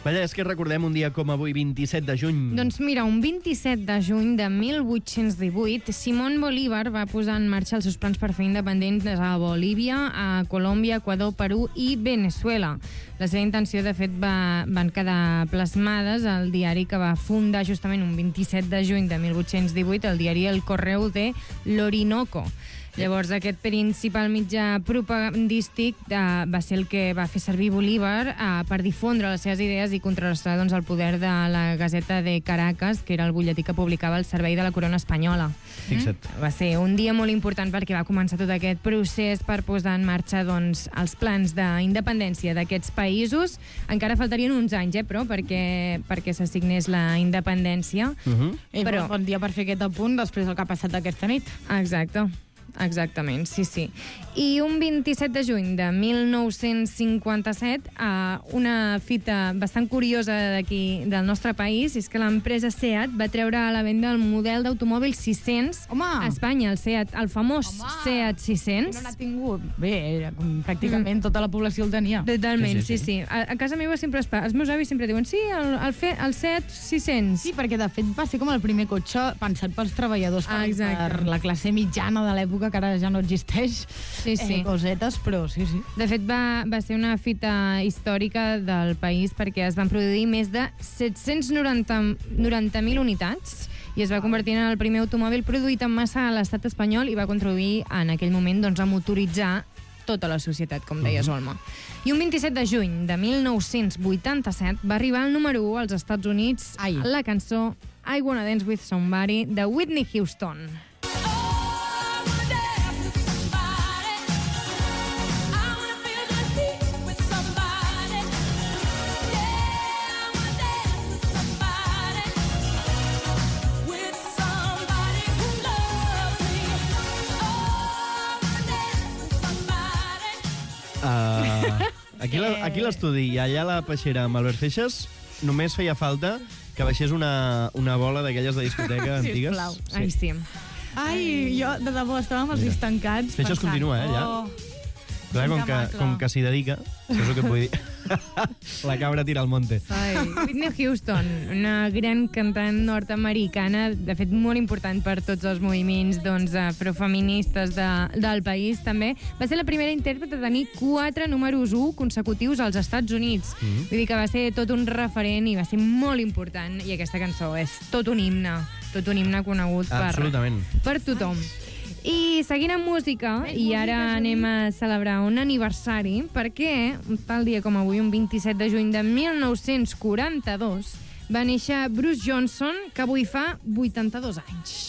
Vaja, és que recordem un dia com avui, vint-i-set de juny. Doncs mira, un vint-i-set de juny de mil vuit-cents divuit, Simón Bolívar va posar en marxa els seus plans per fer independents a Bolívia, a Colòmbia, Equador, Perú i Venezuela. La seva intenció, de fet, va, van quedar plasmades al diari que va fundar justament un vint-i-set de juny de mil vuit-cents divuit, el diari El Correo de l'Orinoco. Llavors, aquest principal mitjà propagandístic eh, va ser el que va fer servir Bolívar eh, per difondre les seves idees i contrarrestar doncs, el poder de la Gaceta de Caracas, que era el butlletí que publicava el servei de la corona espanyola. Fixa't. Va ser un dia molt important perquè va començar tot aquest procés per posar en marxa doncs, els plans d'independència d'aquests països. Encara faltarien uns anys, eh, però, perquè, perquè s'assignés la independència. Uh-huh. Però bon dia per fer aquest apunt després del que ha passat aquesta nit. Exacte. Exactament, sí, sí. I un vint-i-set de juny de mil nou-cents cinquanta-set, eh, una fita bastant curiosa d'aquí, del nostre país, és que l'empresa SEAT va treure a la venda el model d'automòbil sis-cents a Espanya, el SEAT, el famós Home. SEAT sis-cents. No n'ha tingut. Bé, pràcticament mm. tota la població el tenia. Totalment, sí, sí. sí. sí. A, a casa meva sempre es, els meus avis sempre diuen sí, el, el, fe, el SEAT sis-cents. Sí, perquè de fet va ser com el primer cotxe pensat pels treballadors, ah, per la classe mitjana de l'època, que ara ja no existeix, sí, sí. Eh, cosetes, però sí, sí. De fet, va, va ser una fita històrica del país perquè es van produir més de set-cents noranta mil unitats i es va convertir en el primer automòbil produït en massa a l'estat espanyol i va contribuir en aquell moment doncs, a motoritzar tota la societat, com deies, Olma. I un vint-i-set de juny de mil nou-cents vuitanta-set va arribar al número u als Estats Units Ai. la cançó I Wanna Dance With Somebody de Whitney Houston. Uh, aquí la, aquí l'estudi i allà a la peixera amb Albert Feixes només feia falta que baixés una, una bola d'aquelles de discoteca antigues. Sisplau. Sí. Ai, sí. Ai, jo, de debò, estàvem els ulls tancats Feixes pensant, continua, eh, ja. Oh, Clar, com que, com que s'hi dedica, això és el que et vull dir. La cabra tira al monte. Ai, Whitney Houston, una gran cantant nord-americana, de fet molt important per tots els moviments doncs, afrofeministes de, del país també. Va ser la primera intèrprete a tenir quatre números u consecutius als Estats Units. Mm-hmm. Vull dir que va ser tot un referent i va ser molt important, i aquesta cançó és tot un himne, tot un himne conegut per, per tothom. I seguint amb música, Més i ara música, anem a celebrar un aniversari, perquè tal dia com avui, un vint-i-set de juny de mil nou-cents quaranta-dos, va néixer Bruce Johnson, que avui fa vuitanta-dos anys.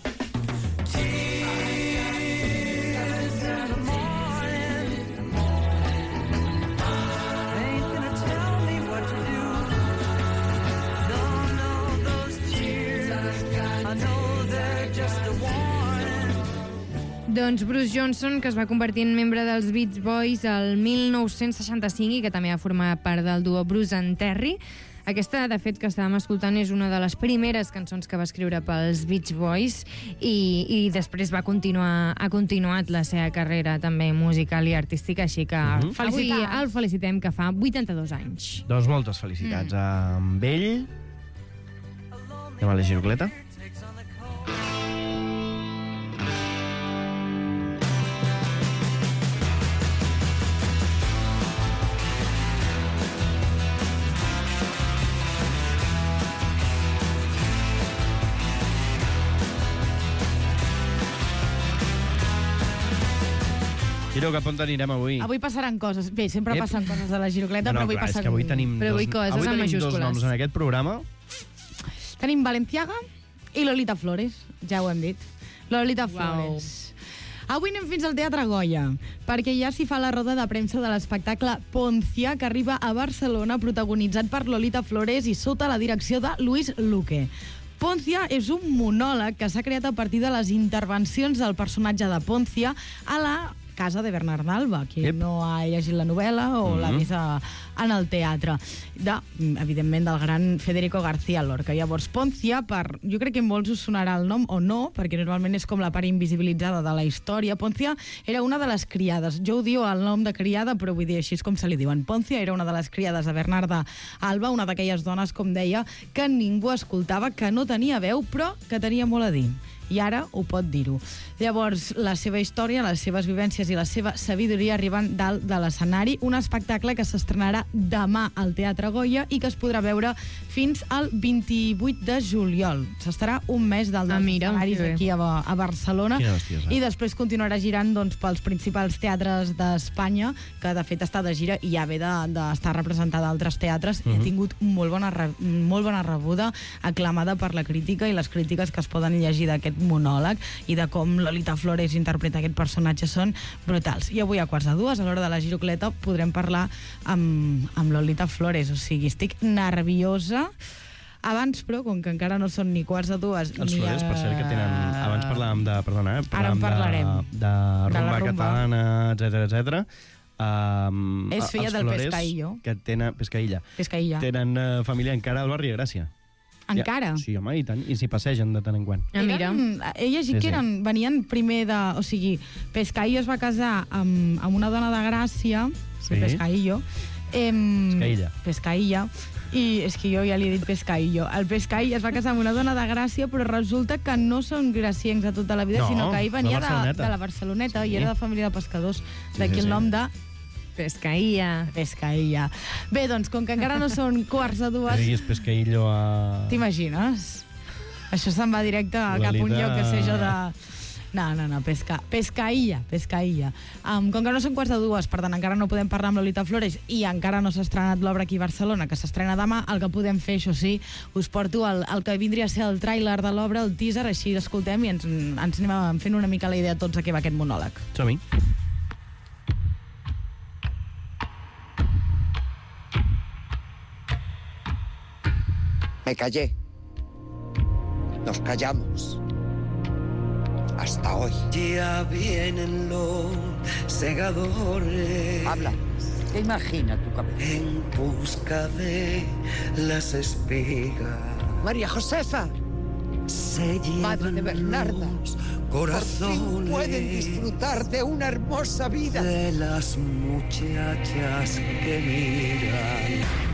Doncs Bruce Johnson, que es va convertir en membre dels Beach Boys el mil nou-cents seixanta-cinc i que també va formar part del duo Bruce and Terry. Aquesta, de fet, que estàvem escoltant és una de les primeres cançons que va escriure pels Beach Boys i, i després va continuar, ha continuat la seva carrera també musical i artística, així que mm-hmm. avui el felicitem, que fa vuitanta-dos anys. Doncs moltes felicitats mm. amb ell. Anem a la girocleta. Giro, cap on anirem avui? Avui passaran coses. Bé, sempre Ep. passen coses a la girocleta, no, no, però avui clar, passen... És que avui tenim, però avui dos, coses avui amb tenim dos majúscules. noms en aquest programa. Tenim Balenciaga i Lolita Flores, ja ho hem dit. Lolita Flores. Wow. Avui anem fins al Teatre Goya, perquè ja s'hi fa la roda de premsa de l'espectacle Poncia, que arriba a Barcelona, protagonitzat per Lolita Flores i sota la direcció de Luis Luque. Poncia és un monòleg que s'ha creat a partir de les intervencions del personatge de Poncia a la Casa de Bernard Alba, qui Yep. no ha llegit la novel·la o Mhm. l'ha vist a, en el teatre, de, evidentment, del gran Federico García Lorca. Llavors, Poncia, per, jo crec que molts us sonarà el nom o no, perquè normalment és com la part invisibilitzada de la història. Poncia era una de les criades. Jo odio el nom de criada, però vull dir, així és com se li diuen. Poncia era una de les criades de Bernarda Alba, una d'aquelles dones, com deia, que ningú escoltava, que no tenia veu, però que tenia molt a dir. I ara ho pot dir-ho. Llavors, la seva història, les seves vivències i la seva sabidoria arriben dalt de l'escenari, un espectacle que s'estrenarà demà al Teatre Goya i que es podrà veure fins al vint-i-vuit de juliol. S'estarà un mes dalt dels escenaris aquí a, a Barcelona i després continuarà girant doncs, pels principals teatres d'Espanya, que de fet està de gira i ja ve d'estar de, de representada a altres teatres i Mhm. ha tingut molt bona, re, molt bona rebuda, aclamada per la crítica i les crítiques que es poden llegir d'aquest monòleg i de com Lolita Flores interpreta aquest personatge són brutals. I avui a quarts de dues, a l'hora de la girocleta, podrem parlar amb, amb Lolita Flores. O sigui, estic nerviosa. Abans, però, com que encara no són ni quarts de dues... Els ni Flores, per cert, que tenen... Abans parlàvem de... Perdona, eh? Ara en parlarem. De, de De la rumba rumba. catalana, etcètera, etcètera. Um, És filla els del Flores, Pescaillo. Que tenen... Pescaïlla. Pescaïlla. Tenen uh, família encara al barri de Gràcia. Encara? Ja, sí, home, i tant. I s'hi passegen de tant en quant. Eren, he llegit Sí, que sí. eren, venien primer de... O sigui, Pescaillo es va casar amb, amb una dona de Gràcia, Sí. Pescaillo. Em, Pescaïlla. Pescaïlla. I és que jo ja li he dit Pescaillo. El Pescaillo es va casar amb una dona de Gràcia, però resulta que no són graciencs de tota la vida, No, sinó que ell de venia de, Barceloneta. de la Barceloneta Sí. i era de família de pescadors. D'aquí sí, el sí. nom de... Pescaïlla. Pescaïlla. Bé, doncs, com que encara no són quarts de dues... Diguis Pescaillo a... T'imagines? Això se'n va directe a cap un Lolita- lloc que sé jo de... No, no, no, pesca, pescaïlla, pescaïlla. Um, com que no són quarts de dues, per tant, encara no podem parlar amb Lolita Flores i encara no s'ha estrenat l'obra aquí a Barcelona, que s'estrena demà, el que podem fer, això sí, us porto el, el que vindria a ser el tràiler de l'obra, el teaser, així l'escoltem i ens, ens anem fent una mica la idea tots de què va aquest monòleg. Som-hi. Me callé. Nos callamos. Hasta hoy. Ya vienen los segadores. Habla. ¿Qué imagina tu cabeza? En busca de las espigas. María Josefa. Se Madre de Bernarda. corazones. Por fin pueden disfrutar de una hermosa vida. De las muchachas que miran.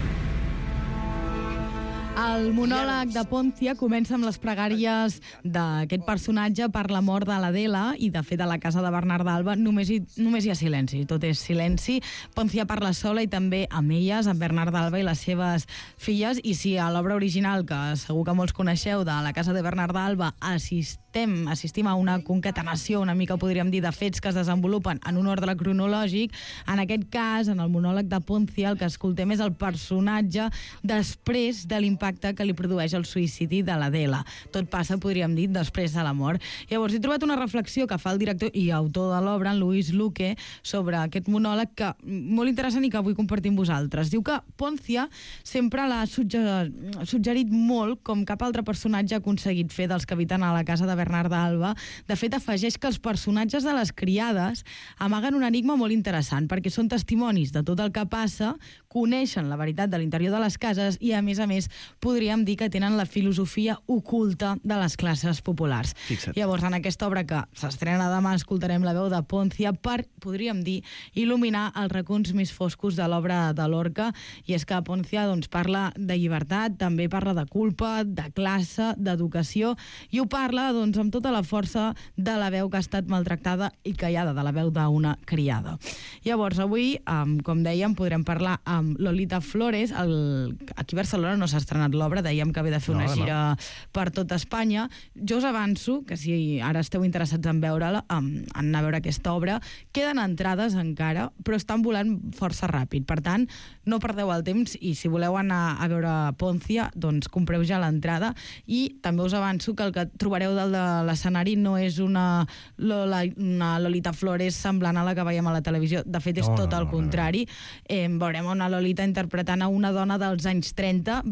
El monòleg de Poncia comença amb les pregàries d'aquest personatge per la mort de l'Adela i, de fet, a la casa de Bernard Alba només hi, només hi ha silenci, tot és silenci. Poncia parla sola i també amb elles, amb Bernard Alba i les seves filles, i si a l'obra original, que segur que molts coneixeu, de la casa de Bernard Alba, assistem, assistim a una concatenació, una mica podríem dir, de fets que es desenvolupen en un ordre cronològic, en aquest cas, en el monòleg de Poncia, el que escoltem és el personatge després de l'impacte que li produeix el suïcidi de l'Adela. Tot passa, podríem dir, després de la mort. Llavors, he trobat una reflexió que fa el director i autor de l'obra, en Luis Luque, sobre aquest monòleg que molt interessant i que vull compartir amb vosaltres. Diu que Poncia sempre l'ha sugger... suggerit molt com cap altre personatge ha aconseguit fer dels que habiten a la casa de Bernard Alba. De fet, afegeix que els personatges de les criades amaguen un enigma molt interessant, perquè són testimonis de tot el que passa, coneixen la veritat de l'interior de les cases i, a més a més, podríem dir que tenen la filosofia oculta de les classes populars. Fixa't. Llavors, en aquesta obra que s'estrena demà, escoltarem la veu de Poncia per, podríem dir, il·luminar els racons més foscos de l'obra de Lorca, i és que Poncia doncs, parla de llibertat, també parla de culpa, de classe, d'educació, i ho parla doncs, amb tota la força de la veu que ha estat maltractada i callada, de la veu d'una criada. Llavors, avui, um, com dèiem, podrem parlar amb Lolita Flores. El... Aquí a Barcelona no s'ha estrenat l'obra, dèiem que ve de fer No, una demà. gira per tot Espanya. Jo us avanço que si ara esteu interessats en veure-la, en anar a veure aquesta obra, queden entrades encara, però estan volant força ràpid. Per tant, no perdeu el temps i si voleu anar a veure Poncia, doncs compreu ja l'entrada, i també us avanço que el que trobareu dalt de l'escenari no és una, Lola, una Lolita Flores semblant a la que veiem a la televisió. De fet, és No, tot no, el no, contrari. Eh, veurem una Lolita interpretant a una dona dels anys trenta, vestida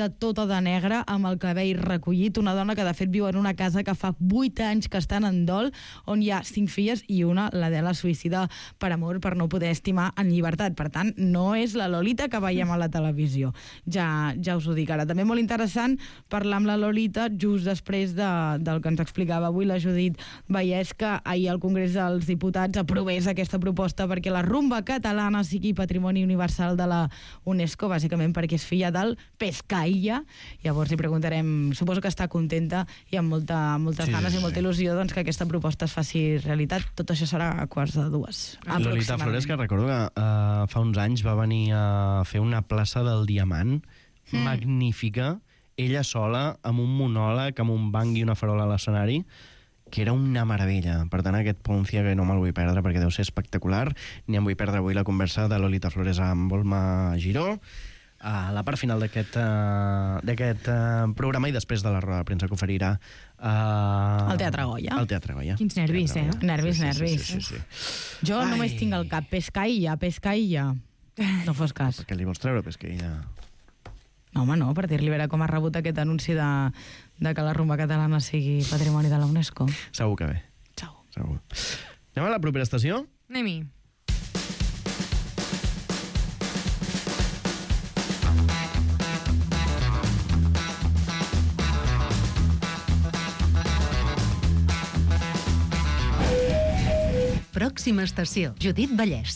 vestida tota de negre, amb el cabell recollit, una dona que de fet viu en una casa que fa vuit anys que estan en dol, on hi ha cinc filles i una, l'Adela, suïcida per amor, per no poder estimar en llibertat. Per tant, no és la Lolita que veiem a la televisió. Ja, ja us ho dic ara. També molt interessant parlar amb la Lolita just després de, del que ens explicava avui la Judit Vallès, que ahir al Congrés dels Diputats aprovés aquesta proposta perquè la rumba catalana sigui patrimoni universal de la UNESCO, bàsicament perquè és filla del Pescailla. Llavors li preguntarem, suposo que està contenta i amb molta, moltes Sí, ganes sí, i molta sí. il·lusió doncs, que aquesta proposta es faci realitat. Tot això serà a quarts de dues. Lolita Flores, que recordo que uh, fa uns anys va venir a fer una plaça del Diamant Mm. magnífica, ella sola, amb un monòleg, amb un banc i una farola a l'escenari, que era una meravella. Per tant, aquest Poncia que no me'l vull perdre perquè deu ser espectacular. Ni em vull perdre avui la conversa de Lolita Flores amb Volma Giró, a la part final d'aquest uh, d'aquest uh, programa, i després de la roda de premsa que oferirà uh, Al Teatre Goya. Al Teatre Goya. Quins nervis, eh? Nervis, Sí, sí, nervis. sí, sí, sí. Jo Ai. només tinc al cap Pescailla, Pescailla. No fos cas. Per què li vols treure Pescailla? No, home, no, per dir-li a veure com ha rebut aquest anunci de, de que la rumba catalana sigui patrimoni de la UNESCO. Segur que bé. Segur. Segur. Anem a la propera estació? Anem-hi. Pròxima estació, Judit Vallès.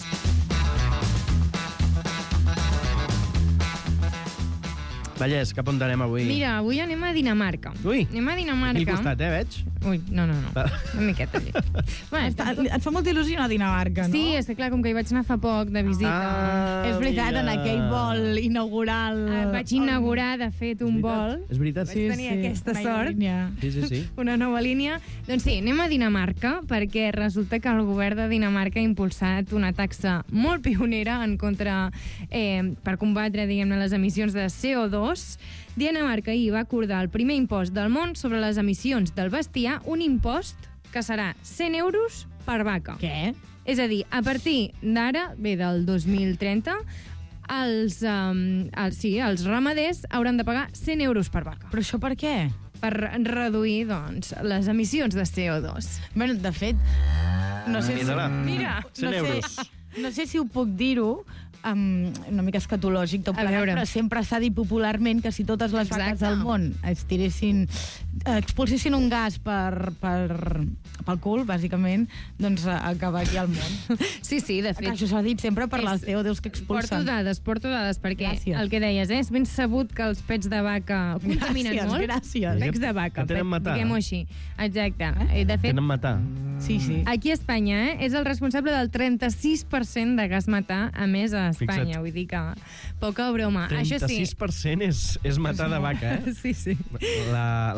Vallès, cap on anem avui? Mira, avui anem a Dinamarca. Ui. Anem a Dinamarca. Aquí al costat, eh, veig? Ui, no, no, no. Una miqueta allà. Bueno, Està, et fa molta il·lusió anar a Dinamarca, no? Sí, és que clar, com que hi vaig anar fa poc de visita... Ah, és veritat, mira. en aquell vol inaugural... El vaig inaugurar, de fet, un vol. És veritat. Vaig tenir aquesta Una sort. línia. Sí, sí, sí. Una nova línia. Doncs sí, anem a Dinamarca, perquè resulta que el govern de Dinamarca ha impulsat una taxa molt pionera en contra, eh, per combatre, diguem-ne, les emissions de C O dos. Dinamarca ahir va acordar el primer impost del món sobre les emissions del bestiar, un impost que serà cent euros per vaca. Què? És a dir, a partir d'ara, bé, del dos mil trenta, els, um, els, sí, els ramaders hauran de pagar cent euros per vaca. Però això per què? Per reduir, doncs, les emissions de C O dos. Bueno, de fet, no sé si... Mira-la. Mira, cent no euros. Sé, no sé si ho puc dir-ho, um, una mica escatològic tot A plegat, veure. però sempre s'ha dit popularment que si totes les Exacte. vaques del món es tiressin, expulsessin un gas per, per, pel cul, bàsicament, doncs eh, acabaria el món. Sí, sí, de fet. Això s'ha dit sempre per les C O dos que Porto expulsen. dades, porto dades, perquè Gràcies. el que deies, eh, és ben sabut que els pets de vaca contaminen Gràcies, molt. gràcies. Pets de vaca, Que tenen pet- matar. diguem-ho així. Exacte. Eh, De fet, Tenen matar. Sí, sí. aquí a Espanya eh, és el responsable del trenta-sis per cent de gas metà emès a Espanya. Fixa't. Vull dir que poca broma. Això sí. trenta-sis per cent és, és matar de vaca, eh? Sí, sí. La,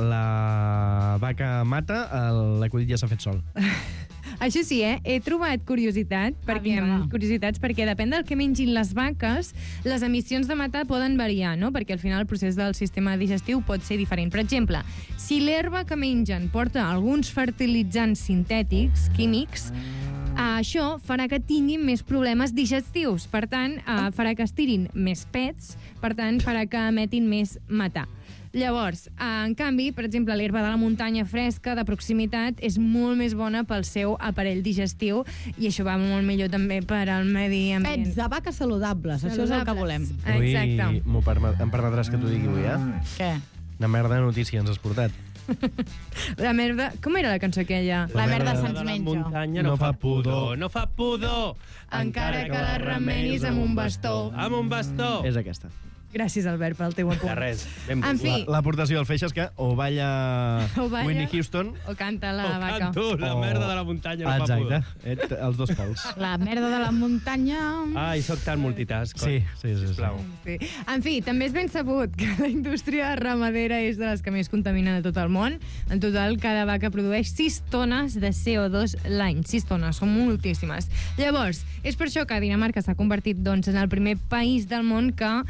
la vaca mata, el- l'acudit ja s'ha fet sol. Això sí, eh? He trobat curiositat, perquè, vinga, va. curiositats, perquè depèn del que mengin les vaques, les emissions de metà poden variar, no? Perquè al final el procés del sistema digestiu pot ser diferent. Per exemple, si l'herba que mengen porta alguns fertilitzants sintètics, químics, això farà que tinguin més problemes digestius. Per tant, eh, farà que estirin més pets, per tant, farà que emetin més metà. Llavors, eh, en canvi, per exemple, l'herba de la muntanya fresca de proximitat és molt més bona pel seu aparell digestiu i això va molt millor també per al medi ambient. Pets de vaca saludables, això és el que volem. Exacte. Avui m'ho permet, em permetràs que t'ho digui avui, eh? Què? Una merda de notícia ens has portat. La merda... Com era la cançó aquella? La merda de se'ns la menja. muntanya No no, fa fa pudor. No fa pudor. Encara que la remenis amb un bastó. Amb un bastó. És aquesta. Gràcies, Albert, pel teu apunt. De res. En fi, L'aportació del Feixes que o balla, O balla. Whitney Houston... o canta la O vaca. canto, la o- merda de la muntanya no fa pudor. Exacte, et, els dos pols. La merda de la muntanya... Ai, soc tan multitask. Sí, sí, sí. sí. Sisplau. Sí. En fi, també és ben sabut que la indústria ramadera és de les que més contaminen a tot el món. En total, cada vaca produeix sis tones de C O dos l'any. sis tones, són moltíssimes. Llavors, és per això que Dinamarca s'ha convertit doncs, en el primer país del món que grava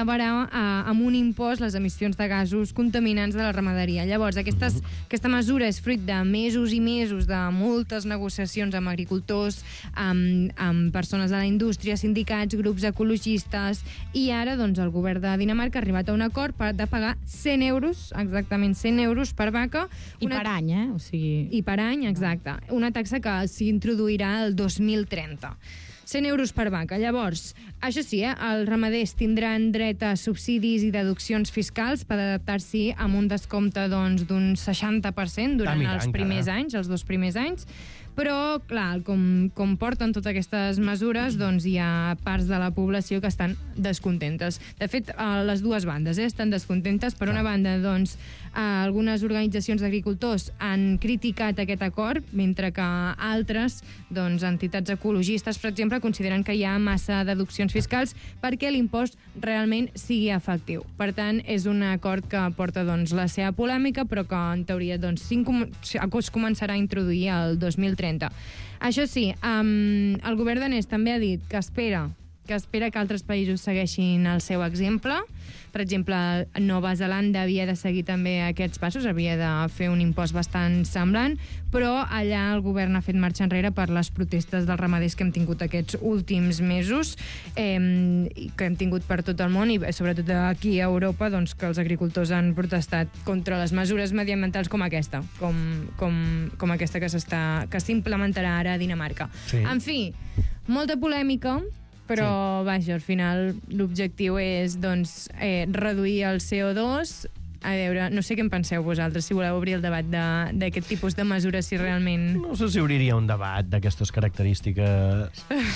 gravarà eh, amb un impost les emissions de gasos contaminants de la ramaderia. Llavors, aquestes, aquesta mesura és fruit de mesos i mesos de moltes negociacions amb agricultors, amb, amb persones de la indústria, sindicats, grups ecologistes, i ara doncs, el govern de Dinamarca ha arribat a un acord per, de pagar cent euros, exactament cent euros per vaca. I per any, eh? O sigui... I per any, exacte. Una taxa que s'introduirà el dos mil trenta. cent euros per vaca. Llavors, això sí, eh, els ramaders tindran dret a subsidis i deduccions fiscals per adaptar-s'hi amb un descompte doncs, d'un seixanta per cent durant Ah, mira, els encara. primers anys, els dos primers anys. Però, clar, com, com porten totes aquestes mesures, doncs hi ha parts de la població que estan descontentes. De fet, a les dues bandes eh, estan descontentes. Per una banda, doncs, eh, algunes organitzacions d'agricultors han criticat aquest acord, mentre que altres, doncs, entitats ecologistes, per exemple, consideren que hi ha massa deduccions fiscals perquè l'impost realment sigui efectiu. Per tant, és un acord que porta doncs, la seva polèmica, però que, en teoria, doncs, es començarà a introduir el dos mil trenta. Això sí, um, el govern danès també ha dit que espera que espera que altres països segueixin el seu exemple. Per exemple, Nova Zelanda havia de seguir també aquests passos, havia de fer un impost bastant semblant, però allà el govern ha fet marxa enrere per les protestes dels ramaders que hem tingut aquests últims mesos, eh, que hem tingut per tot el món, i sobretot aquí a Europa, doncs, que els agricultors han protestat contra les mesures mediambientals com aquesta, com, com, com aquesta que s'està que s'implementarà ara a Dinamarca. Sí. En fi, molta polèmica, però, sí. vaja, al final l'objectiu és, doncs, eh, reduir el C O dos. A veure, no sé què en penseu vosaltres, si voleu obrir el debat d'aquest tipus de mesures, si realment... No sé si obriria un debat d'aquestes característiques.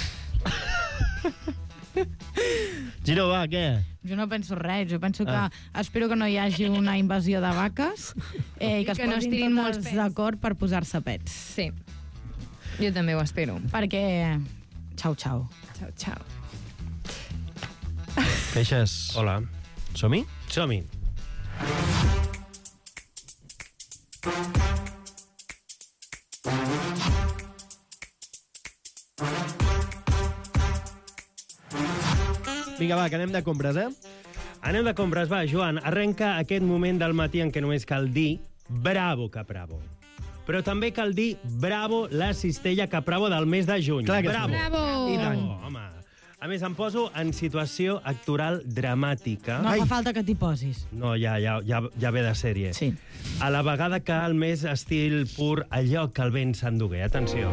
Giro, va, què? Jo no penso res, jo penso que ah. espero que no hi hagi una invasió de vaques eh, i que, I es que no es posin tirin tots molts els pets. d'acord per posar-se pets. Sí, jo també ho espero. Perquè... Xau, xau. Xau, xau. Feixes. Hola. Som-hi? Som-hi. Vinga, va, que anem de compres, eh? Anem de compres. Va, Joan, arrenca aquest moment del matí en què només cal dir bravo, Capravo. Però també cal dir bravo la cistella Capravo del mes de juny. Clar que bravo. sí. Bravo! I tant. Oh, home. A més, em poso en situació actoral dramàtica. No fa falta que t'hi posis. No, ja, ja, ja, ja ve de sèrie. Sí. A la vegada que el més estil pur, allò que el vent s'endugué. Atenció.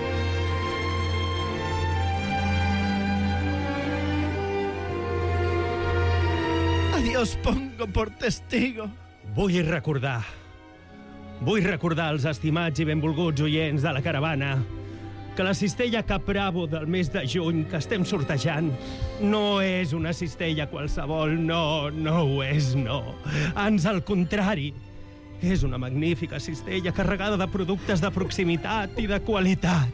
Adiós, pongo por testigo. Vull recordar, vull recordar als estimats i benvolguts oients de la caravana que la cistella Capravo del mes de juny que estem sortejant no és una cistella qualsevol, no, no ho és, no. Ans al contrari, és una magnífica cistella carregada de productes de proximitat i de qualitat.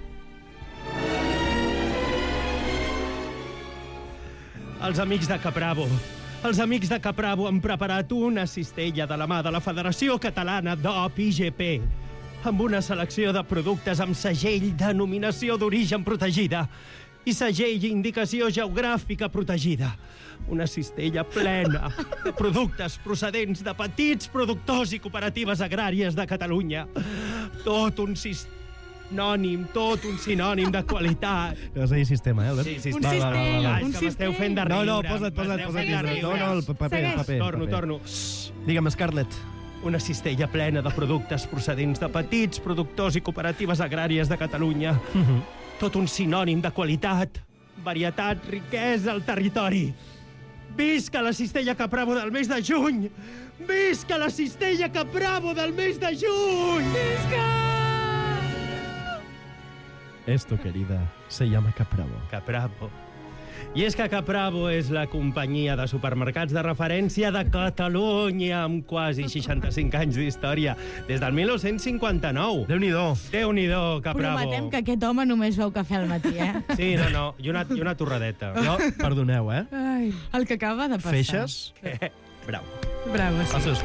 Els amics de Capravo, els amics de Capravo han preparat una cistella de la mà de la Federació Catalana d'O P I G P, amb una selecció de productes amb segell denominació d'origen protegida i segell i indicació geogràfica protegida. Una cistella plena de productes procedents de petits productors i cooperatives agràries de Catalunya. Tot un sinònim, tot un sinònim de qualitat. No vas a dir sistema, eh, Albert? Sí, sí, Un va, va, va, cistell, va, un és que m'esteu fent de No, riure. no, posa't, posa't, m'esteu posa't. fent de riure. No, no, el paper, el Segueix. paper. Torno, paper. torno. Digue'm, Scarlett. Una cistella plena de productes procedents de petits productors i cooperatives agràries de Catalunya. Tot un sinònim de qualitat, varietat, riquesa al territori. Visca la cistella Capravo del mes de juny! Visca la cistella Capravo del mes de juny! Visca! Esto, querida, se llama Capravo. Capravo. I és que Capravo és la companyia de supermercats de referència de Catalunya amb quasi seixanta-cinc anys d'història, des del mil nou-cents cinquanta-nou. Déu-n'hi-do. Déu-n'hi-do, Capravo. Prometem que aquest home només veu cafè al matí, eh? Sí, no, no, i una, i una torradeta. No, perdoneu, eh? Ai, el que acaba de passar. Feixes? Bravo. Bravo, sí. Els seus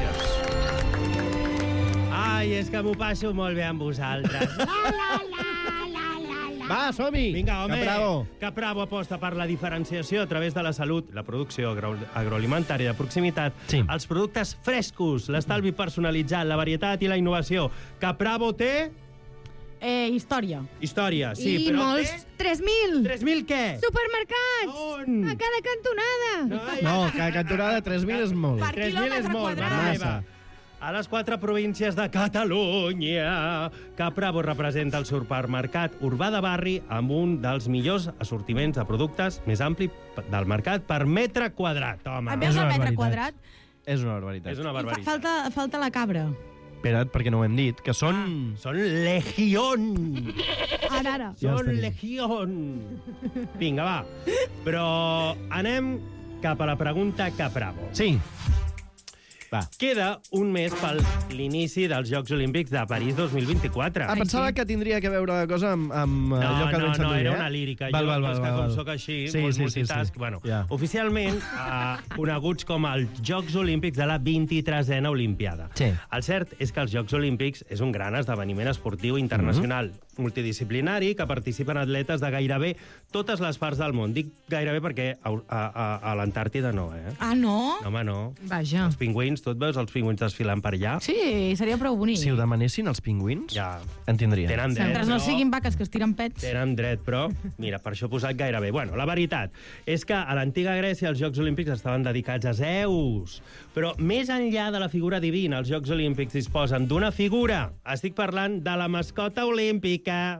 fiats. Ai, és que m'ho passo molt bé amb vosaltres. La, la, la, la, la, la. Va, som-hi! Vinga, home. Capravo. Capravo aposta per la diferenciació a través de la salut, la producció agro agroalimentària de proximitat, sí. els productes frescos, l'estalvi personalitzat, la varietat i la innovació. Capravo té... Eh, història. Història, sí, I però molts... té... tres mil! tres mil què? Supermercats! On? A cada cantonada! No, cada cantonada tres mil és molt. Per tres mil és molt, mare meva. A les quatre províncies de Catalunya, Capravo representa el supermercat urbà de barri amb un dels millors assortiments de productes més ampli del mercat per metre quadrat. Home. Et veus el metre quadrat? És una barbaritat. És una Fa- barbaritat. Falta, falta la cabra. Espera't, perquè no ho hem dit, que són... Ah, són legión. Ara, ara. Ja els Són tenim. legión. Vinga, va. Però anem cap a la pregunta Capravo. Sí. Va. Queda un mes pel l'inici dels Jocs Olímpics de París dos mil vint-i-quatre. Ah, pensava que tindria que veure la cosa amb, amb No, allò que no, el no, eh? era una lírica. Val, jo, val, val, és que val, com val. sóc així, Sí, molt sí, sí, multitask, sí. bueno, Ja. oficialment eh, coneguts com els Jocs Olímpics de la vint-i-tresena Olimpiada. Sí. El cert és que els Jocs Olímpics és un gran esdeveniment esportiu internacional, Mhm. multidisciplinari, que participen atletes de gairebé totes les parts del món. Dic gairebé perquè a, a, a, a l'Antàrtida no, eh? Ah, no? No, home, no. Vaja. Els pingüins, tu et veus els pingüins desfilant per allà? Sí, seria prou bonic. Si ho demanessin els pingüins, Ja. en tindrien. Tenen dret, Mentre no però- siguin vaques que es tiren pets. Tenen dret, però, mira, per això he posat gairebé. Bueno, la veritat és que a l'antiga Grècia els Jocs Olímpics estaven dedicats a Zeus. Però més enllà de la figura divina, els Jocs Olímpics disposen d'una figura. Estic parlant de la mascota olímpica.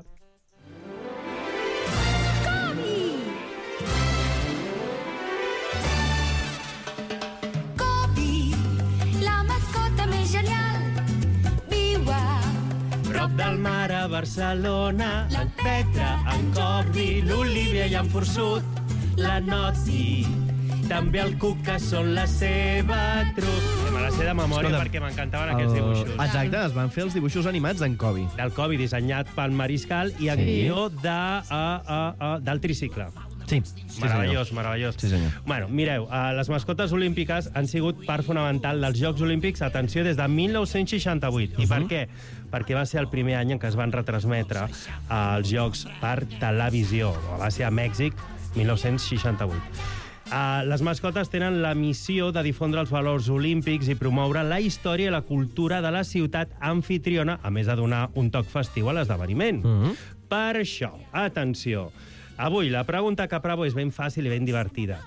Copi, la mascota més genial, viu a Prop del mar a Barcelona, en Petra, en Cobi, l'Olivia i en Forçut, la Noti, també el Cuca són la seva truc. Me la sé de memòria Escolta, perquè m'encantaven aquests dibuixos. Exacte, es van fer els dibuixos animats d'en Cobi. Del Cobi, dissenyat pel Mariscal i en Sí. guió de, uh, uh, uh, del tricicle. Sí, sí Meravellós, senyor. meravellós. Sí, senyor. Bueno, mireu, uh, les mascotes olímpiques han sigut part fonamental dels Jocs Olímpics, atenció, des de mil nou-cents seixanta-vuit. I per què? Perquè va ser el primer any en què es van retransmetre uh, els Jocs per televisió. Va ser a Mèxic, mil nou-cents seixanta-vuit. Uh, les mascotes tenen la missió de difondre els valors olímpics i promoure la història i la cultura de la ciutat anfitriona, a més de donar un toc festiu a l'esdeveniment. Per això, atenció, avui la pregunta Capravo és ben fàcil i ben divertida.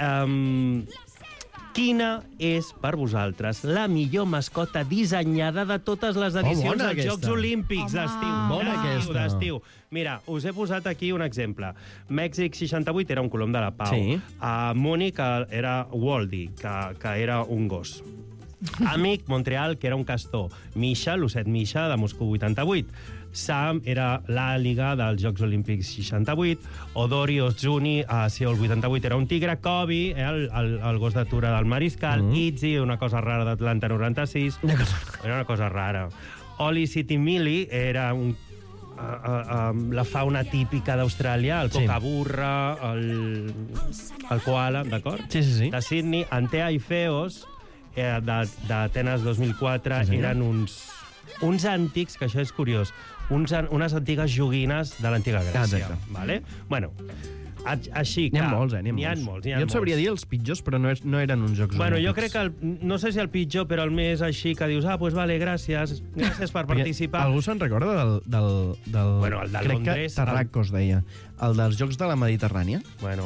Um, quina és, per vosaltres, la millor mascota dissenyada de totes les edicions bona dels aquesta. Jocs Olímpics d'estiu? Bona D'estiu, aquesta. d'estiu. Mira, us he posat aquí un exemple. Mèxic seixanta-vuit era un colom de la Pau. Sí. A Múnich eh, era Waldy, que, que era un gos. Amic, Montreal, que era un castor. Misha, l'osset Misha, de Moscou vuitanta-vuit. Sam era l'àliga dels Jocs Olímpics seixanta-vuit. Odori Ozuni, a Seoul vuitanta-vuit, era un tigre. Kobe, eh, el, el, el gos d'atura del Mariscal. Mm. Itzy, una cosa rara d'Atlanta noranta-sis. Era una cosa rara. Oli City Millie era un Uh, uh, uh, la fauna típica d'Austràlia, el Sí. cocaburra, el, el koala, d'acord? Sí, sí, sí. De Sydney, Antea i Feos, eh, de- d'Atenes dos mil quatre, Sí, senyor. eren uns, uns antics, que això és curiós, uns, an- unes antigues joguines de l'antiga Grècia. Exacte. Vale? Bueno, a, així N'hi que... ha molts, eh? N'hi ha, N'hi ha molts. molts, n'hi ha Jo et sabria molts. dir els pitjors, però no, és, no eren uns jocs Bueno, jo olímpics. crec que, el, no sé si el pitjor, però el més així que dius, ah, doncs vale, gràcies, gràcies per Perquè participar. Algú se'n recorda del... del, del Bueno, el de crec Londres, que Tarracos deia. El dels Jocs de la Mediterrània. Bueno,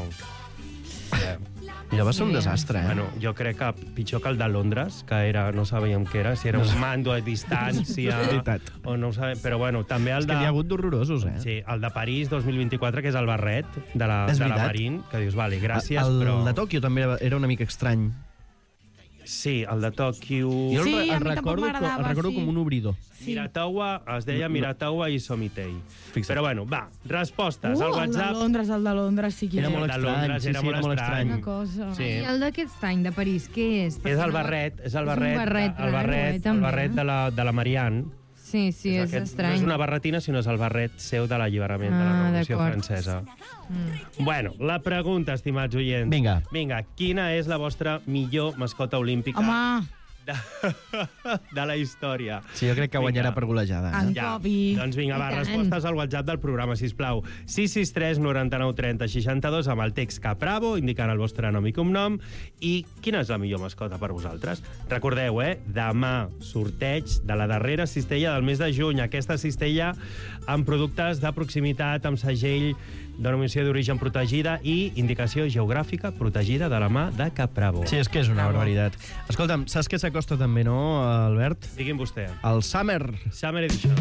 eh, allò va ser un desastre, eh? Bueno, jo crec que pitjor que el de Londres, que era, no sabíem què era, si era un mando a distància... És veritat. O no ho sabem, però bueno, també el És de... que n'hi ha hagut d'horrorosos, eh? Sí, el de París dos mil vint-i-quatre, que és el barret de la, És de la veritat. Marín, que dius, vale, gràcies, el, però... El de Tòquio també era- era una mica estrany. Sí, el de Tòquio... Jo Sí, el, a el, mi tampoc recordo, com, m'agradava, el recordo sí. com un obridor. Sí. Mirataua, es deia Mirataua i Somitei. Fixa't. Però bueno, va, respostes Uh, al el de WhatsApp. Londres, el de Londres sí que Era molt de estrany, Londres sí, era sí, molt era molt estrany. una cosa. Sí. I el d'aquest any de París, què és? És el barret, és el un barret, barret el raro, barret, eh, el també, barret eh? de la, de la Marianne. Sí, sí, és, aquest, estrany. No és una barretina, sinó és el barret seu de l'alliberament de la Ah, Revolució d'acord. Francesa. Mm. Bueno, la pregunta, estimats oients. Vinga. Vinga, quina és la vostra millor mascota olímpica? Home, de, de la història. Sí, jo crec que guanyarà per golejada. En Eh? Ja. Copi. Doncs vinga, va, I tant. respostes al WhatsApp del programa, sisplau. sis sis tres noranta-nou trenta seixanta-dos amb el text Capravo, indicant el vostre nom i cognom. I quina és la millor mascota per vosaltres? Recordeu, eh? Demà, sorteig de la darrera cistella del mes de juny. Aquesta cistella amb productes de proximitat, amb segell, denominació d'origen protegida i indicació geogràfica protegida de la mà de Capravo. Sí, és que és una barbaritat. Escolta'm, saps què s'acosta també, no, Albert? Digui'm vostè. El Summer. Summer Edition.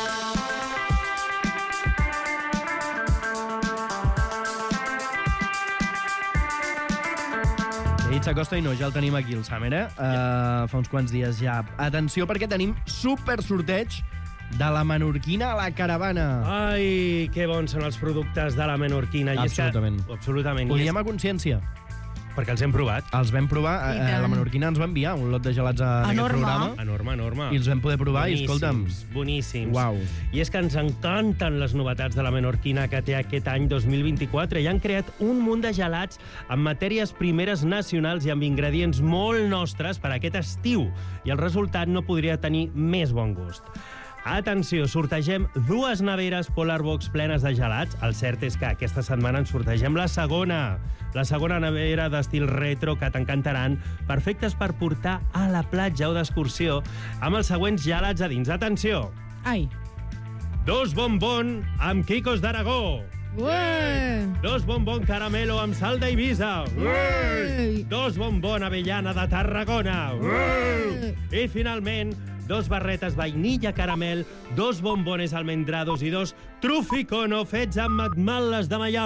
Ell s'acosta i no, ja el tenim aquí, el Summer, eh? Uh, fa uns quants dies ja. Atenció, perquè tenim super sorteig de la menorquina a la caravana. Ai, que bons són els productes de la menorquina. I és que- Absolutament. Absolutament. Ho I és- diem a consciència. Perquè els hem provat. Els vam provar, I eh, tant. la menorquina ens va enviar un lot de gelats a, en aquest programa. Enorme, enorme. I els vam poder provar i, escolta'm... Boníssims, boníssims. Uau. I és que ens encanten les novetats de la menorquina que té aquest any dos mil vint-i-quatre i han creat un munt de gelats amb matèries primeres nacionals i amb ingredients molt nostres per a aquest estiu. I el resultat no podria tenir més bon gust. Atenció, sortegem dues neveres Polarbox plenes de gelats. El cert és que aquesta setmana ens sortegem la segona. La segona nevera d'estil retro que t'encantaran, perfectes per portar a la platja o d'excursió, amb els següents gelats a dins. Atenció! Ai. Dos bombon amb quicos d'Aragó. Ué! Dos bombon caramelo amb sal d'Eivissa. Ué! Dos bombon avellana de Tarragona. Ué! I finalment, dos barretes vainilla caramel, dos bombones almendrados i dos truficono fets amb ametlles de Mallorca.